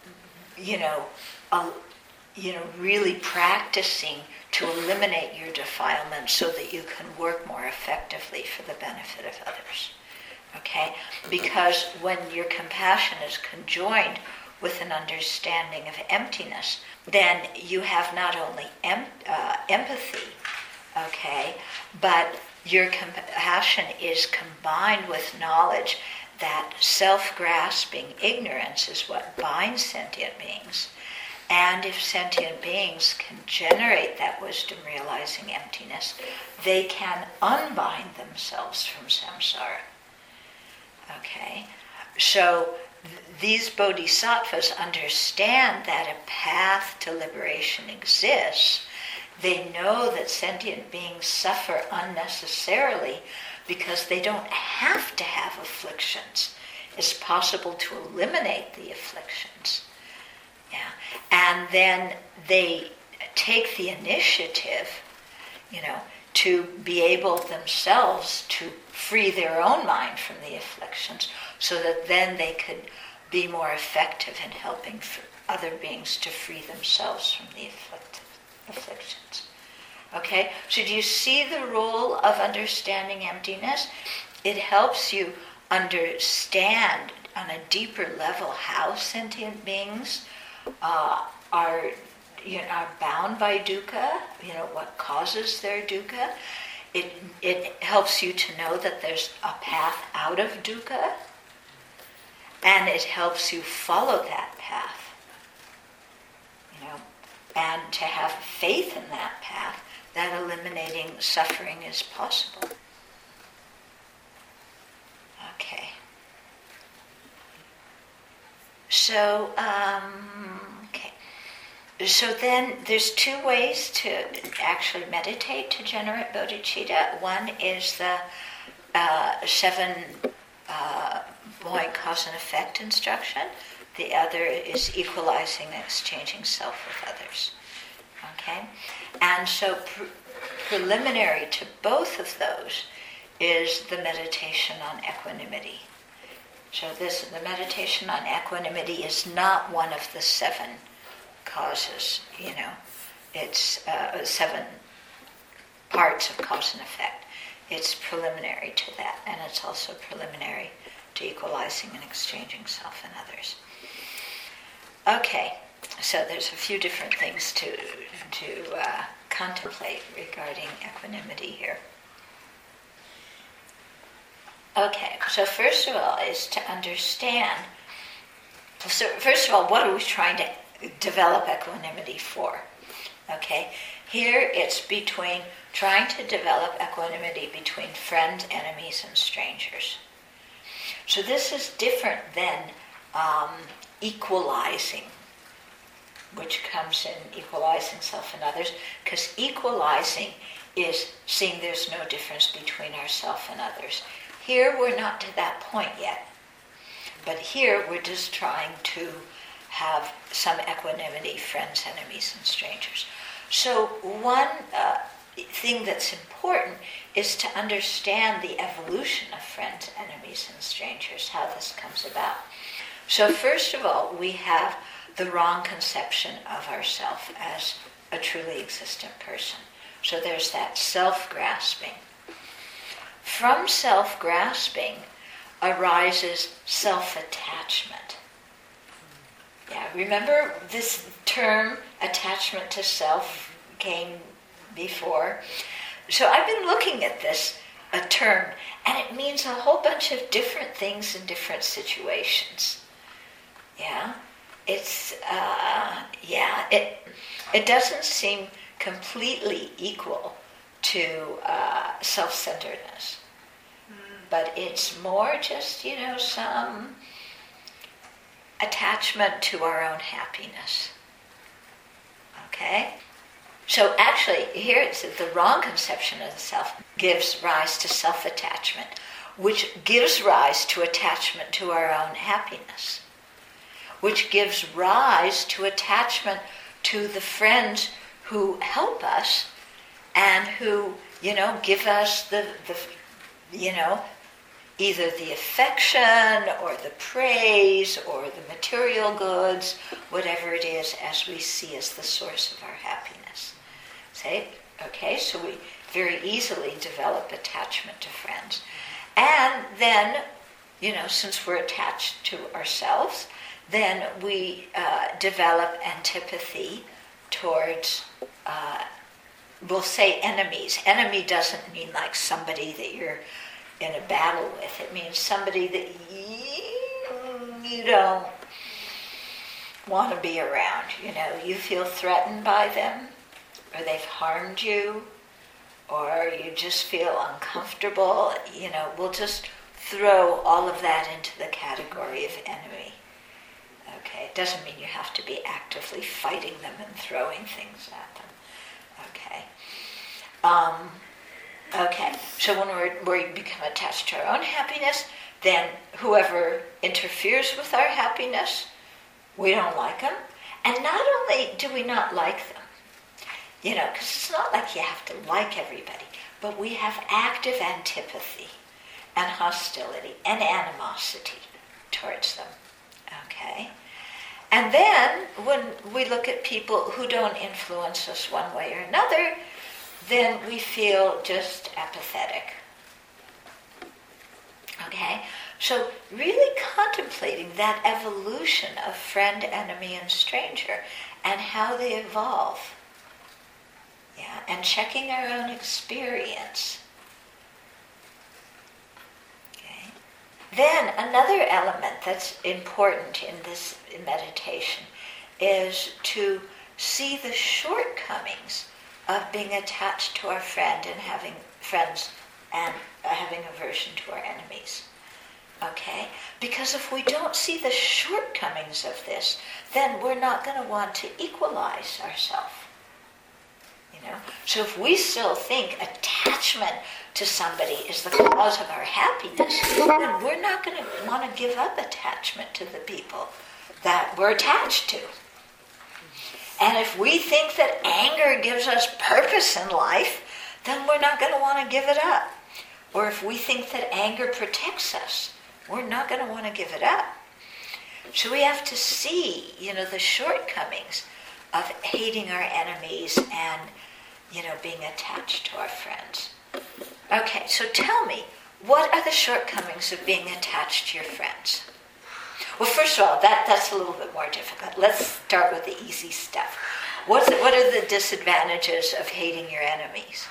really practicing to eliminate your defilement so that you can work more effectively for the benefit of others. Okay? Because when your compassion is conjoined with an understanding of emptiness, then you have not only empathy, okay, but your compassion is combined with knowledge that self-grasping ignorance is what binds sentient beings. And if sentient beings can generate that wisdom realizing emptiness, they can unbind themselves from samsara. Okay? So these bodhisattvas understand that a path to liberation exists. They know that sentient beings suffer unnecessarily because they don't have to have afflictions. It's possible to eliminate the afflictions. Yeah. And then they take the initiative, to be able themselves to free their own mind from the afflictions so that then they could be more effective in helping other beings to free themselves from the afflictions. Okay? So do you see the role of understanding emptiness? It helps you understand on a deeper level how sentient beings are bound by dukkha, what causes their dukkha. It helps you to know that there's a path out of dukkha, and it helps you follow that path, and to have faith in that path, that eliminating suffering is possible. Okay. So, So then there's two ways to actually meditate to generate bodhicitta. One is the 7-point cause and effect instruction. The other is equalizing and exchanging self with others. Okay? And so preliminary to both of those is the meditation on equanimity. So the meditation on equanimity is not one of the 7 causes, it's 7 parts of cause and effect. It's preliminary to that, and it's also preliminary to equalizing and exchanging self and others. Okay, so there's a few different things to contemplate regarding equanimity here. Okay, so first of all is to understand. So first of all, what are we trying to develop equanimity for? Okay, here it's trying to develop equanimity between friends, enemies, and strangers. So this is different than equalizing, which comes in equalizing self and others, because equalizing is seeing there's no difference between ourselves and others. Here we're not to that point yet, but here we're just trying to have some equanimity, friends, enemies, and strangers. So one thing that's important is to understand the evolution of friends, enemies, and strangers, how this comes about. So first of all, we have the wrong conception of ourself as a truly existent person. So there's that self-grasping. From self-grasping arises self-attachment. Yeah, remember this term, attachment to self, came before? So I've been looking at this term, and it means a whole bunch of different things in different situations. Yeah, it's, it doesn't seem completely equal to self-centeredness. But it's more just, some attachment to our own happiness. Okay? So actually, here it's the wrong conception of the self gives rise to self-attachment, which gives rise to attachment to our own happiness, which gives rise to attachment to the friends who help us and who, give us the either the affection or the praise or the material goods, whatever it is, as we see as the source of our happiness. See? Okay, so we very easily develop attachment to friends. And then, since we're attached to ourselves, then we develop antipathy towards, we'll say enemies. Enemy doesn't mean like somebody that you're in a battle with. It means somebody that you don't want to be around. You feel threatened by them, or they've harmed you, or you just feel uncomfortable. We'll just throw all of that into the category of enemy. Okay, it doesn't mean you have to be actively fighting them and throwing things at them. Okay. Okay, so when we become attached to our own happiness, then whoever interferes with our happiness, we don't like them. And not only do we not like them, because it's not like you have to like everybody, but we have active antipathy and hostility and animosity towards them. Okay? And then when we look at people who don't influence us one way or another, then we feel just apathetic. Okay? So really contemplating that evolution of friend, enemy, and stranger and how they evolve. Yeah, and checking our own experience. Okay. Then another element that's important in this meditation is to see the shortcomings of being attached to our friend and having friends and having aversion to our enemies. Okay? Because if we don't see the shortcomings of this, then we're not going to want to equalize ourselves. So if we still think attachment to somebody is the cause of our happiness, then we're not going to want to give up attachment to the people that we're attached to. And if we think that anger gives us purpose in life, then we're not going to want to give it up. Or if we think that anger protects us, we're not going to want to give it up. So we have to see, the shortcomings of hating our enemies and, being attached to our friends. Okay, so tell me, what are the shortcomings of being attached to your friends? Well, first of all, that's a little bit more difficult. Let's start with the easy stuff. What are the disadvantages of hating your enemies?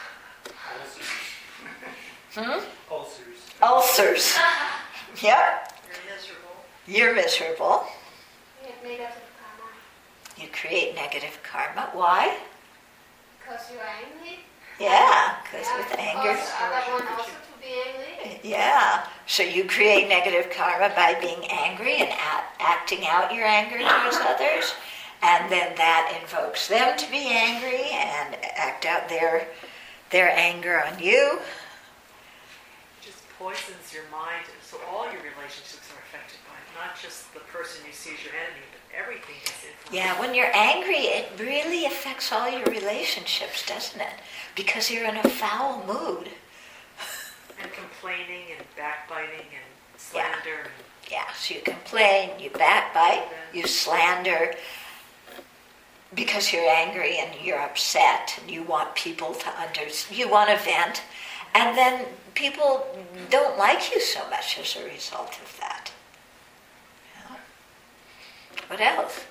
Ulcers. Yep. You're miserable. Negative karma. You create negative karma. Why? Because you're angry. Yeah, because with anger. Cause other one also to be angry. Yeah, so you create negative karma by being angry and acting out your anger towards others, and then that invokes them to be angry and act out their anger on you. It just poisons your mind, so all your relationships are affected by it, not just the person you see as your enemy, but everything is influenced. Yeah, when you're angry, it really affects all your relationships, doesn't it? Because you're in a foul mood. And complaining and backbiting and slander. Yeah, so you complain, you backbite, you slander because you're angry and you're upset and you want people to you want to vent, and then people don't like you so much as a result of that. Yeah. What else?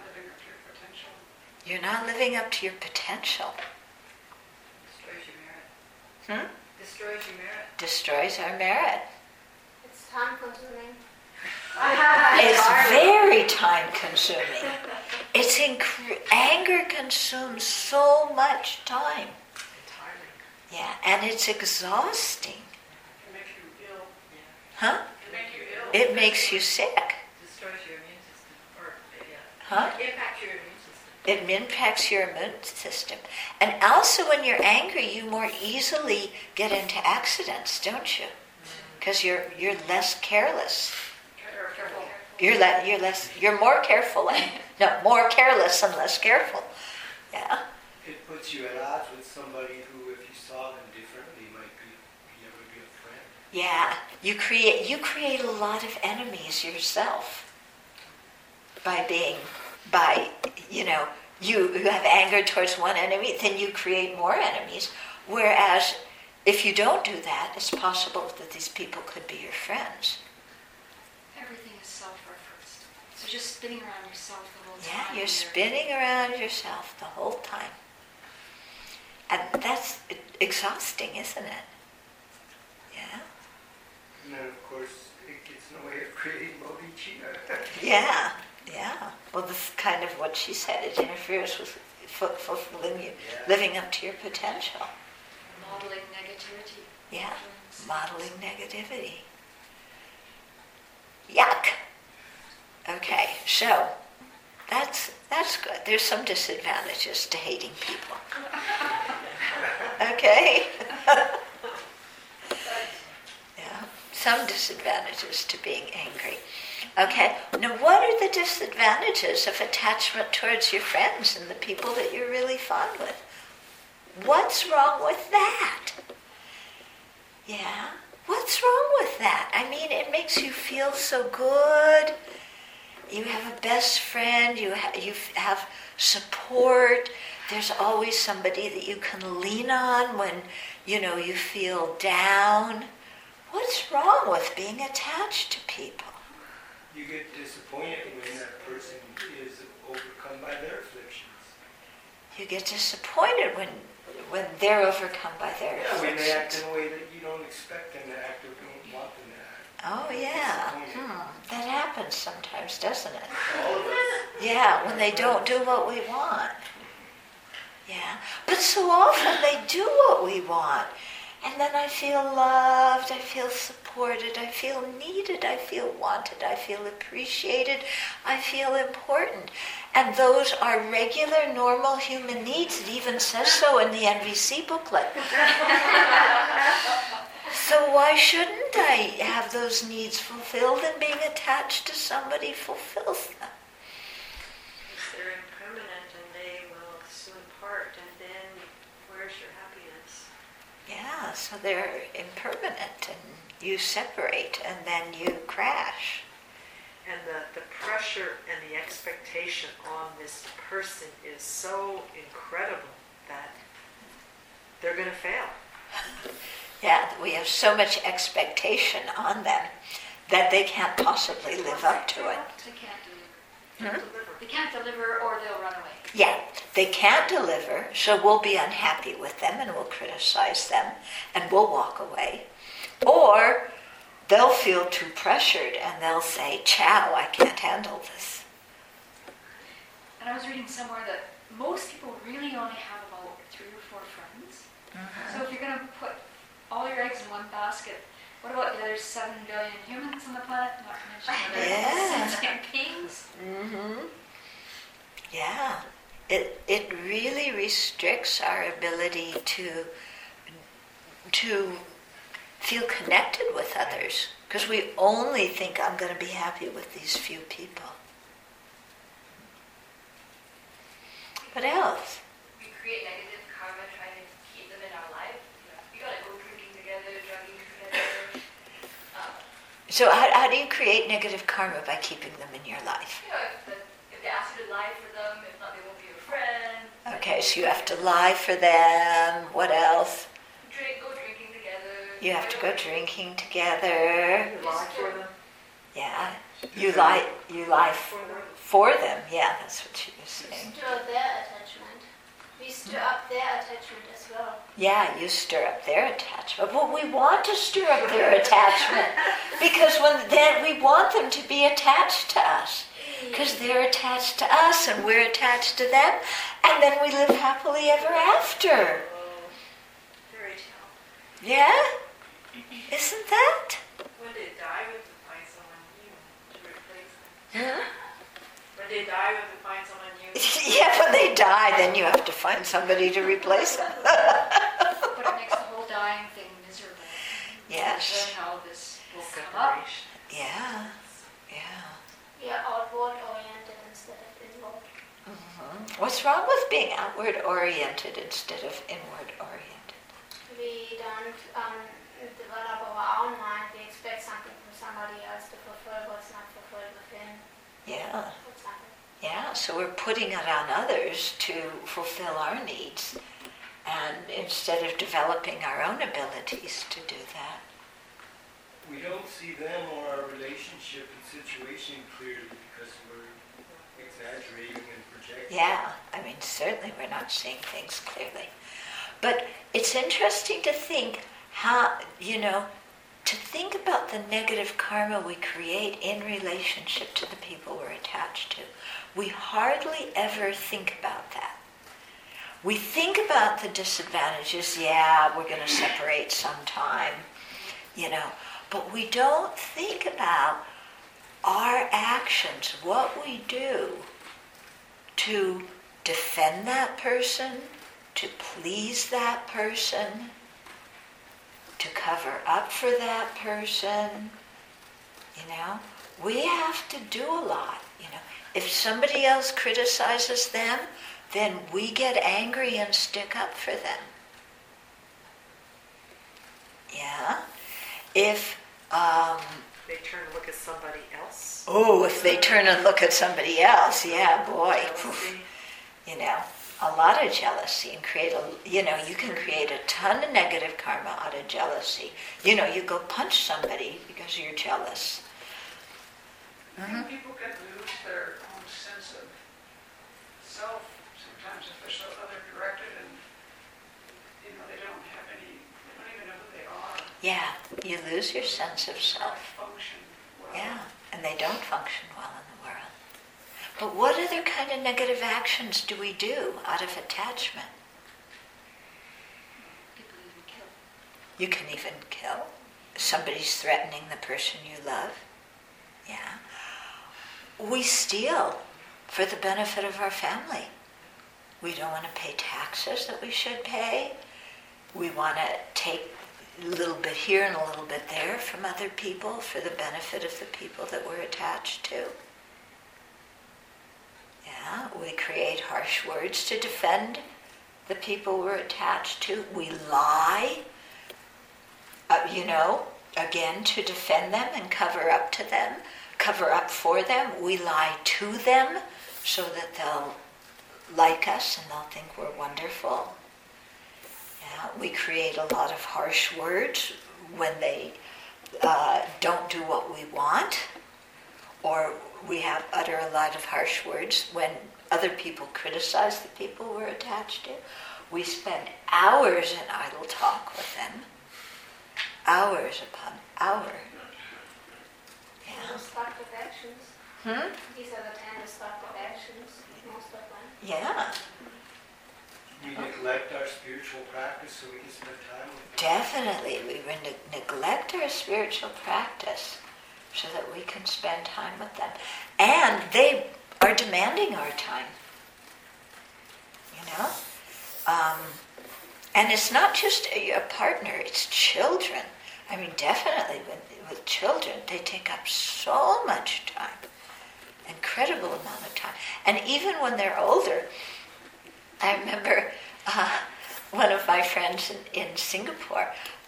You're not living up to your potential. You're not living up to your potential. Destroys your merit. Destroys your merit. Destroys our merit. It's time consuming. It's very time consuming. Anger consumes so much time. Yeah, and it's exhausting. It can make you ill. Huh? It can make you ill. It makes you sick. Destroys your immune system. Huh? Impacts your immune system. It impacts your immune system. And also when you're angry, you more easily get into accidents, don't you? Because you're less careless. Careful. You're more careful more careless and less careful. Yeah. It puts you at odds with somebody who, if you saw them differently, might never be a friend. Yeah. You create a lot of enemies yourself you have anger towards one enemy, then you create more enemies. Whereas if you don't do that, it's possible that these people could be your friends. Everything is self-referenced. So just spinning around yourself the whole Yeah, time. you're spinning around yourself the whole time. And that's exhausting, isn't it? Yeah. And then, of course, it gets in the way of creating bodhicitta. Yeah. Well, this is kind of what she said. It interferes with fulfilling you, living up to your potential. Modeling negativity. Yeah, modeling negativity. Yuck. Okay, so that's good. There's some disadvantages to hating people. Okay? Yeah, some disadvantages to being angry. Okay, now what are the disadvantages of attachment towards your friends and the people that you're really fond with? What's wrong with that? Yeah, what's wrong with that? I mean, it makes you feel so good. You have a best friend, you have support. There's always somebody that you can lean on when, you feel down. What's wrong with being attached to people? You get disappointed when that person is overcome by their afflictions. You get disappointed when they're overcome by their afflictions. When they act in a way that you don't expect them to act or don't want them to act. Oh, yeah. That happens sometimes, doesn't it? All of us. Yeah, when they don't do what we want. Yeah. But so often they do what we want. And then I feel loved, I feel supported, I feel needed, I feel wanted, I feel appreciated, I feel important. And those are regular, normal human needs. It even says so in the NVC booklet. So why shouldn't I have those needs fulfilled, and being attached to somebody fulfills them? Because they're impermanent and they will soon part, and then where's your happiness? Yeah, so they're impermanent, and you separate, and then you crash. And the pressure and the expectation on this person is so incredible that they're going to fail. Yeah, we have so much expectation on them that they can't possibly live up to it. They can't deliver. They can't deliver, or they'll run away. Yeah, they can't deliver, so we'll be unhappy with them and we'll criticize them and we'll walk away. Or they'll feel too pressured and they'll say, "Chow, I can't handle this." And I was reading somewhere that most people really only have about 3 or 4 friends. So if you're going to put all your eggs in one basket, what about the other 7 billion humans on the planet? Not to mention other sentient beings. Mm-hmm. Yeah, it really restricts our ability to feel connected with others, because we only think, I'm going to be happy with these few people. What else? We create negative karma trying to keep them in our life. You gotta go drinking together, drugging together. So how do you create negative karma by keeping them in your life? If they ask you to lie for them, if not, they won't be your friend. Okay, so you have to lie for them. What else? Go drinking together. You have to go drinking together. You lie for them. Yeah, you lie for them. Yeah, that's what she was saying. Stir up their attachment. We stir up their attachment as well. Yeah, you stir up their attachment. Well, we want to stir up their attachment because then we want them to be attached to us, because they're attached to us and we're attached to them, and then we live happily ever after. Fairy tale. Yeah? Isn't that? When they die, we have to find someone new to replace them. When they they die, we have to find someone new. Yeah, when they die, then you have to find somebody to replace them. But it makes the whole dying thing miserable. Yes. Then how this will come up. Separation. Yeah. Yeah. Yeah, outward oriented instead of inward. What's wrong with being outward oriented instead of inward oriented? We don't develop our own mind. We expect something from somebody else to fulfill what's not fulfilled within. Yeah. What's not. Yeah, so we're putting it on others to fulfill our needs, and instead of developing our own abilities to do that. We don't see them or our relationship and situation clearly because we're exaggerating and projecting. Yeah, I mean, certainly we're not seeing things clearly. But it's interesting to think how, to think about the negative karma we create in relationship to the people we're attached to. We hardly ever think about that. We think about the disadvantages, yeah, we're going to separate sometime, but we don't think about our actions, what we do to defend that person, to please that person, to cover up for that person. We have to do a lot. If somebody else criticizes them, then we get angry and stick up for them. Yeah. If They turn to look at somebody else. if they turn and look at somebody else, yeah, boy, Jealousy. a lot of jealousy and create you can create a ton of negative karma out of jealousy. You go punch somebody because you're jealous. I think people can lose their own sense of self sometimes if they're so other directed and, they don't even know who they are. Yeah, you lose your sense of They self. don't function well. Yeah, and they don't function well in the world. But what other kind of negative actions do we do out of attachment? People even kill. You can even kill. Somebody's threatening the person you love. Yeah. We steal for the benefit of our family. We don't want to pay taxes that we should pay. We want to take a little bit here and a little bit there from other people for the benefit of the people that we're attached to. Yeah, we create harsh words to defend the people we're attached to. We lie, again, to defend them and cover up for them. We lie to them so that they'll like us and they'll think we're wonderful. Yeah, we create a lot of harsh words when they don't do what we want, or we utter a lot of harsh words when other people criticize the people we're attached to. We spend hours in idle talk with them, hours upon hours. Yeah. Destructive actions. These are the 10 destructive actions, most of them. Yeah, We neglect our spiritual practice so we can spend time with them. definitely. We neglect our spiritual practice so that we can spend time with them. And they are demanding our time. And it's not just a partner, it's children. I mean, definitely with children, they take up so much time. Incredible amount of time. And even when they're older, I remember one of my friends in Singapore,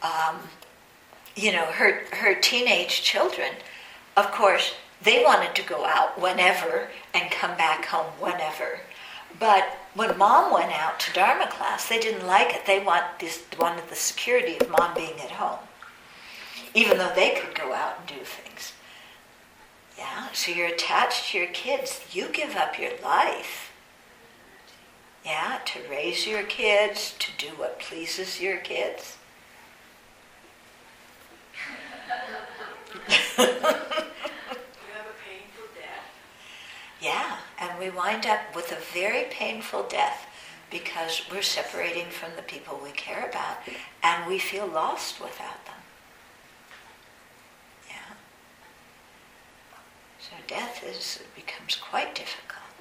her teenage children, of course, they wanted to go out whenever and come back home whenever. But when mom went out to Dharma class, they didn't like it. They wanted the security of mom being at home, even though they could go out and do things. Yeah, so you're attached to your kids. You give up your life. Yeah, to raise your kids, to do what pleases your kids. You have a painful death. Yeah, and we wind up with a very painful death because we're separating from the people we care about and we feel lost without them. Yeah. So death becomes quite difficult.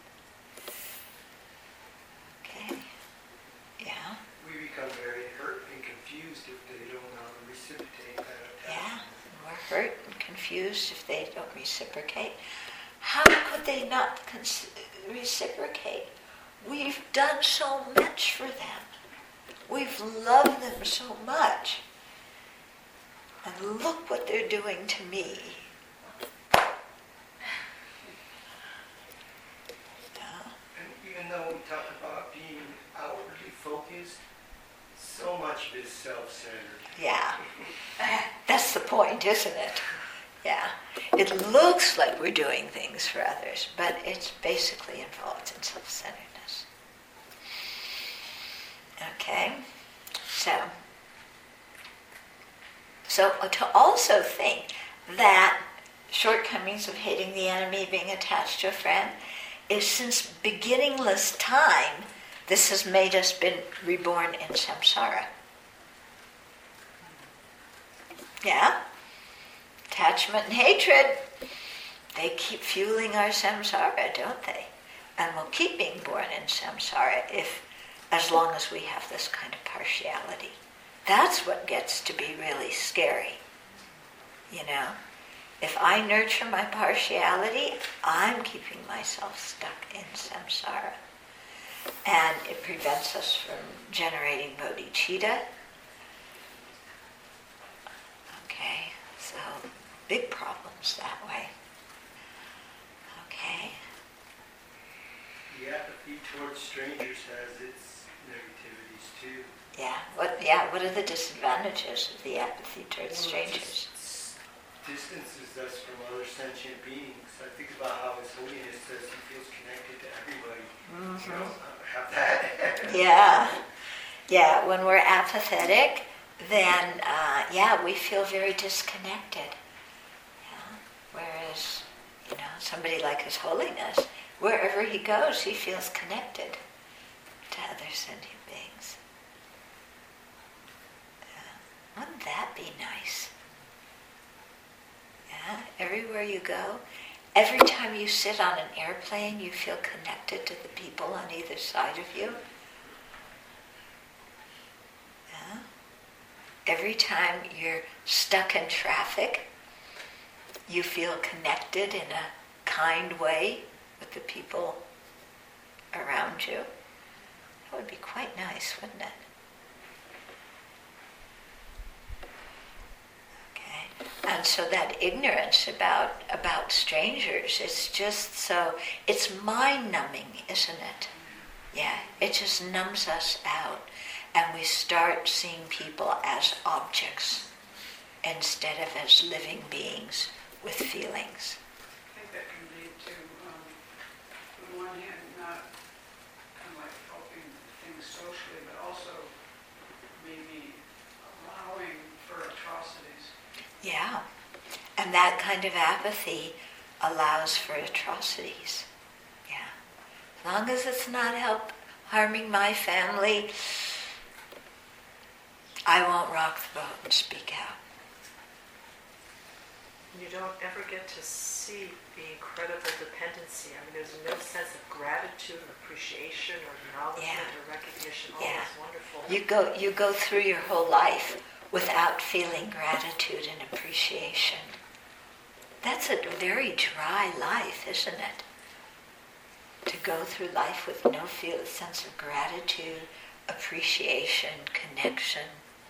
hurt and confused if they don't reciprocate. How could they not reciprocate? We've done so much for them. We've loved them so much. And look what they're doing to me. And even though we talk about being outwardly focused, so much of it is self-centered. Yeah. That's the point, isn't it? Yeah. It looks like we're doing things for others, but it's basically involved in self-centeredness. Okay? So to also think that shortcomings of hating the enemy, being attached to a friend, is since beginningless time, this has made us been reborn in samsara. Yeah? Attachment and hatred, they keep fueling our samsara, don't they? And we'll keep being born in samsara as long as we have this kind of partiality. That's what gets to be really scary. You know? If I nurture my partiality, I'm keeping myself stuck in samsara. And it prevents us from generating bodhicitta. Okay, so big problems that way. Okay. The apathy towards strangers has its negativities too. Yeah. What are the disadvantages of the apathy towards strangers? Distances us from other sentient beings. I think about how His Holiness says he feels connected to everybody. Mm-hmm. You know, have that. Yeah. When we're apathetic, then we feel very disconnected. Yeah. Whereas, somebody like His Holiness, wherever he goes, he feels connected to other sentient beings. Wouldn't that be nice? Yeah, everywhere you go, every time you sit on an airplane, you feel connected to the people on either side of you. Yeah. Every time you're stuck in traffic, you feel connected in a kind way with the people around you. That would be quite nice, wouldn't it? And so that ignorance about strangers is just so, it's mind-numbing, isn't it? Yeah, it just numbs us out. And we start seeing people as objects instead of as living beings with feelings. I think that can lead to, on one hand, not kind of like helping things socially, but also maybe allowing for atrocities. Yeah, and that kind of apathy allows for atrocities. Yeah, as long as it's not harming my family, I won't rock the boat and speak out. You don't ever get to see the incredible dependency. I mean, there's no sense of gratitude or appreciation or acknowledgement or recognition. Oh, it's wonderful. You go through your whole life without feeling gratitude and appreciation. That's a very dry life, isn't it? To go through life with no sense of gratitude, appreciation, connection.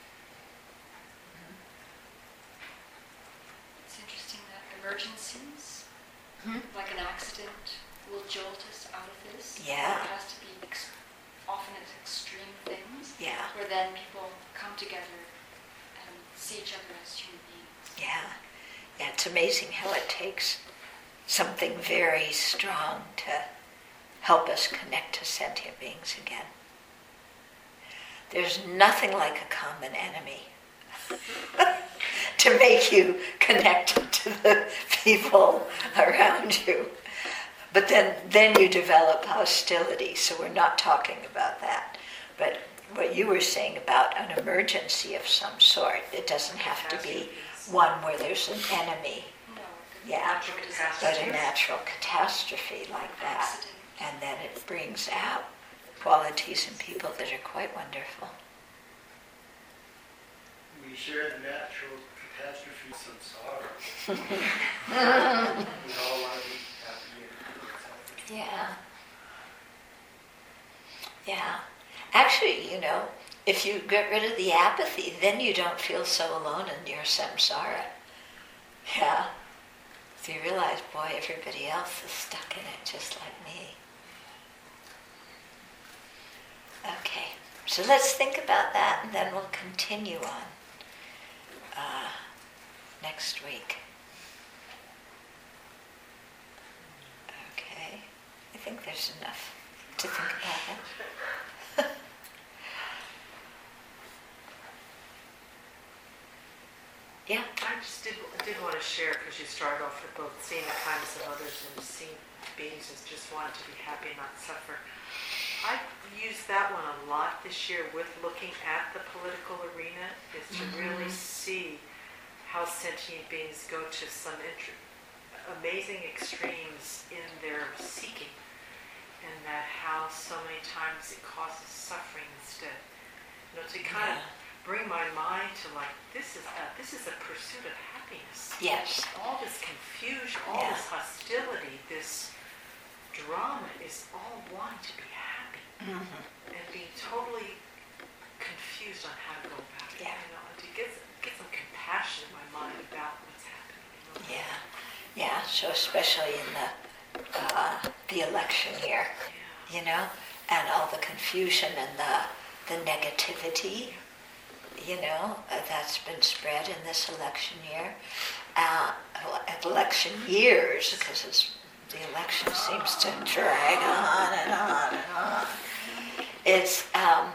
It's interesting that emergencies, like an accident, will jolt us out of this. Yeah. It has to be often at extreme things. Yeah. Where then people come together and see each other as human beings. Yeah. Yeah, it's amazing how it takes something very strong to help us connect to sentient beings again. There's nothing like a common enemy to make you connected to the people around you. But then you develop hostility, so we're not talking about that. But what you were saying about an emergency of some sort, it doesn't have to be one where there's an enemy. No. Yeah, Natural but catastrophe. a natural catastrophe like that. Accident. And then it brings out qualities in people that are quite wonderful. We share the natural catastrophe, samsara. We all want to be happy and healthy. Yeah. Yeah. Actually, if you get rid of the apathy, then you don't feel so alone in your samsara. Yeah. So you realize, boy, everybody else is stuck in it just like me. Okay. So let's think about that, and then we'll continue on next week. Okay. I think there's enough to think about it. Yeah. I just did want to share, because you started off with both seeing the kindness of others and seeing beings as just wanting to be happy and not suffer. I used that one a lot this year with looking at the political arena, is to really see how sentient beings go to some amazing extremes in their seeking, and that how so many times it causes suffering instead. To kind of bring my mind to this is a pursuit of happiness. Yes. All this confusion, all this hostility, this drama is all wanting to be happy and being totally confused on how to go about it. Yeah. And to get some compassion in my mind about what's happening. Yeah. So especially in the election year, and all the confusion and the negativity, that's been spread in this election year, election years, because the election seems to drag on and on and on. It's,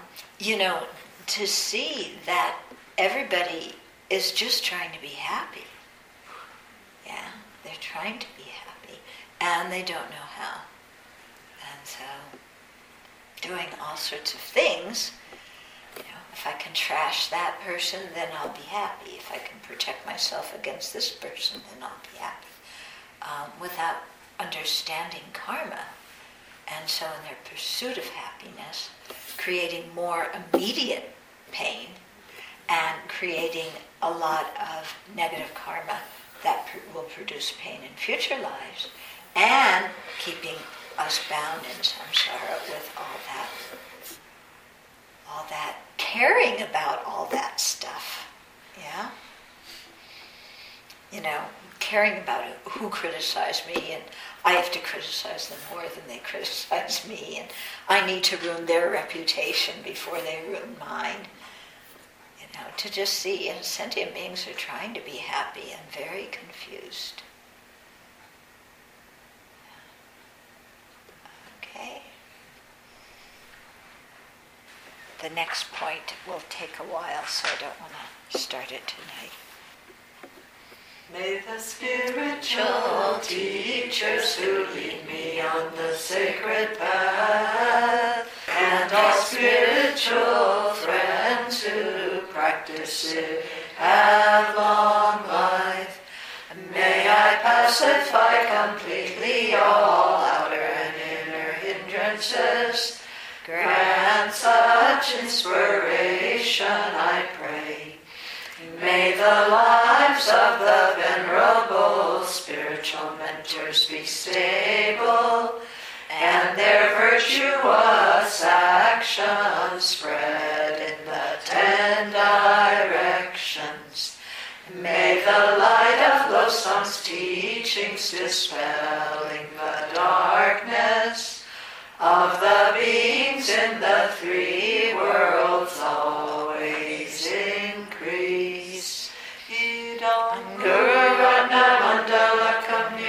to see that everybody is just trying to be happy. Yeah, they're trying to be happy, and they don't know how. And so, doing all sorts of things. If I can trash that person, then I'll be happy. If I can protect myself against this person, then I'll be happy. Without understanding karma. And so in their pursuit of happiness, creating more immediate pain and creating a lot of negative karma that will produce pain in future lives, and keeping us bound in samsara with all that caring about all that stuff, caring about who criticized me, and I have to criticize them more than they criticize me, and I need to ruin their reputation before they ruin mine. To just see, sentient beings are trying to be happy and very confused. Okay. The next point will take a while, so I don't want to start it tonight. May the spiritual teachers who lead me on the sacred path, and all spiritual friends who practice it, have long life. May I pacify completely all outer and inner hindrances. Grant such inspiration, I pray. May the lives of the venerable spiritual mentors be stable, and their virtuous actions spread in the 10 directions. May the light of Losam's teachings dispelling the darkness of the beings in the 3 worlds always increase. Idam Guru Ratna Mandalakam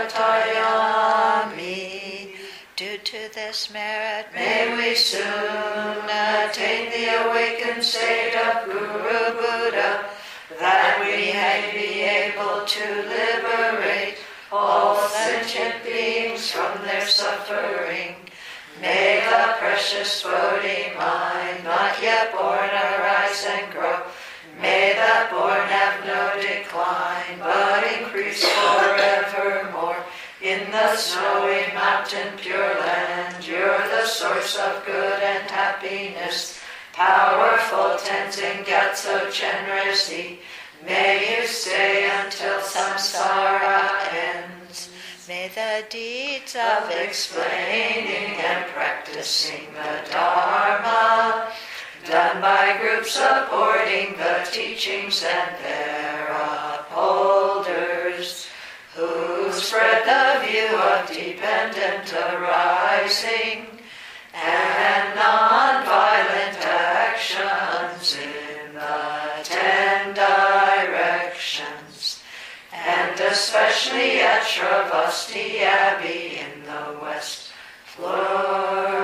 Niryatayami. Due to this merit, may we soon attain the awakened state of Guru Buddha, that we may be able to liberate all sentient beings from their suffering. May the precious Bodhi mind, not yet born, arise and grow. May the born have no decline, but increase forevermore. In the snowy mountain pure land, you're the source of good and happiness. Powerful Tenzin Gyatso Chenrezig, may you stay until samsara ends. May the deeds of explaining and practicing the Dharma, done by groups supporting the teachings and their upholders, who spread the view of dependent arising and non-violent actions in the 10 directions, and especially at Shravasti Abbey in the West Florida.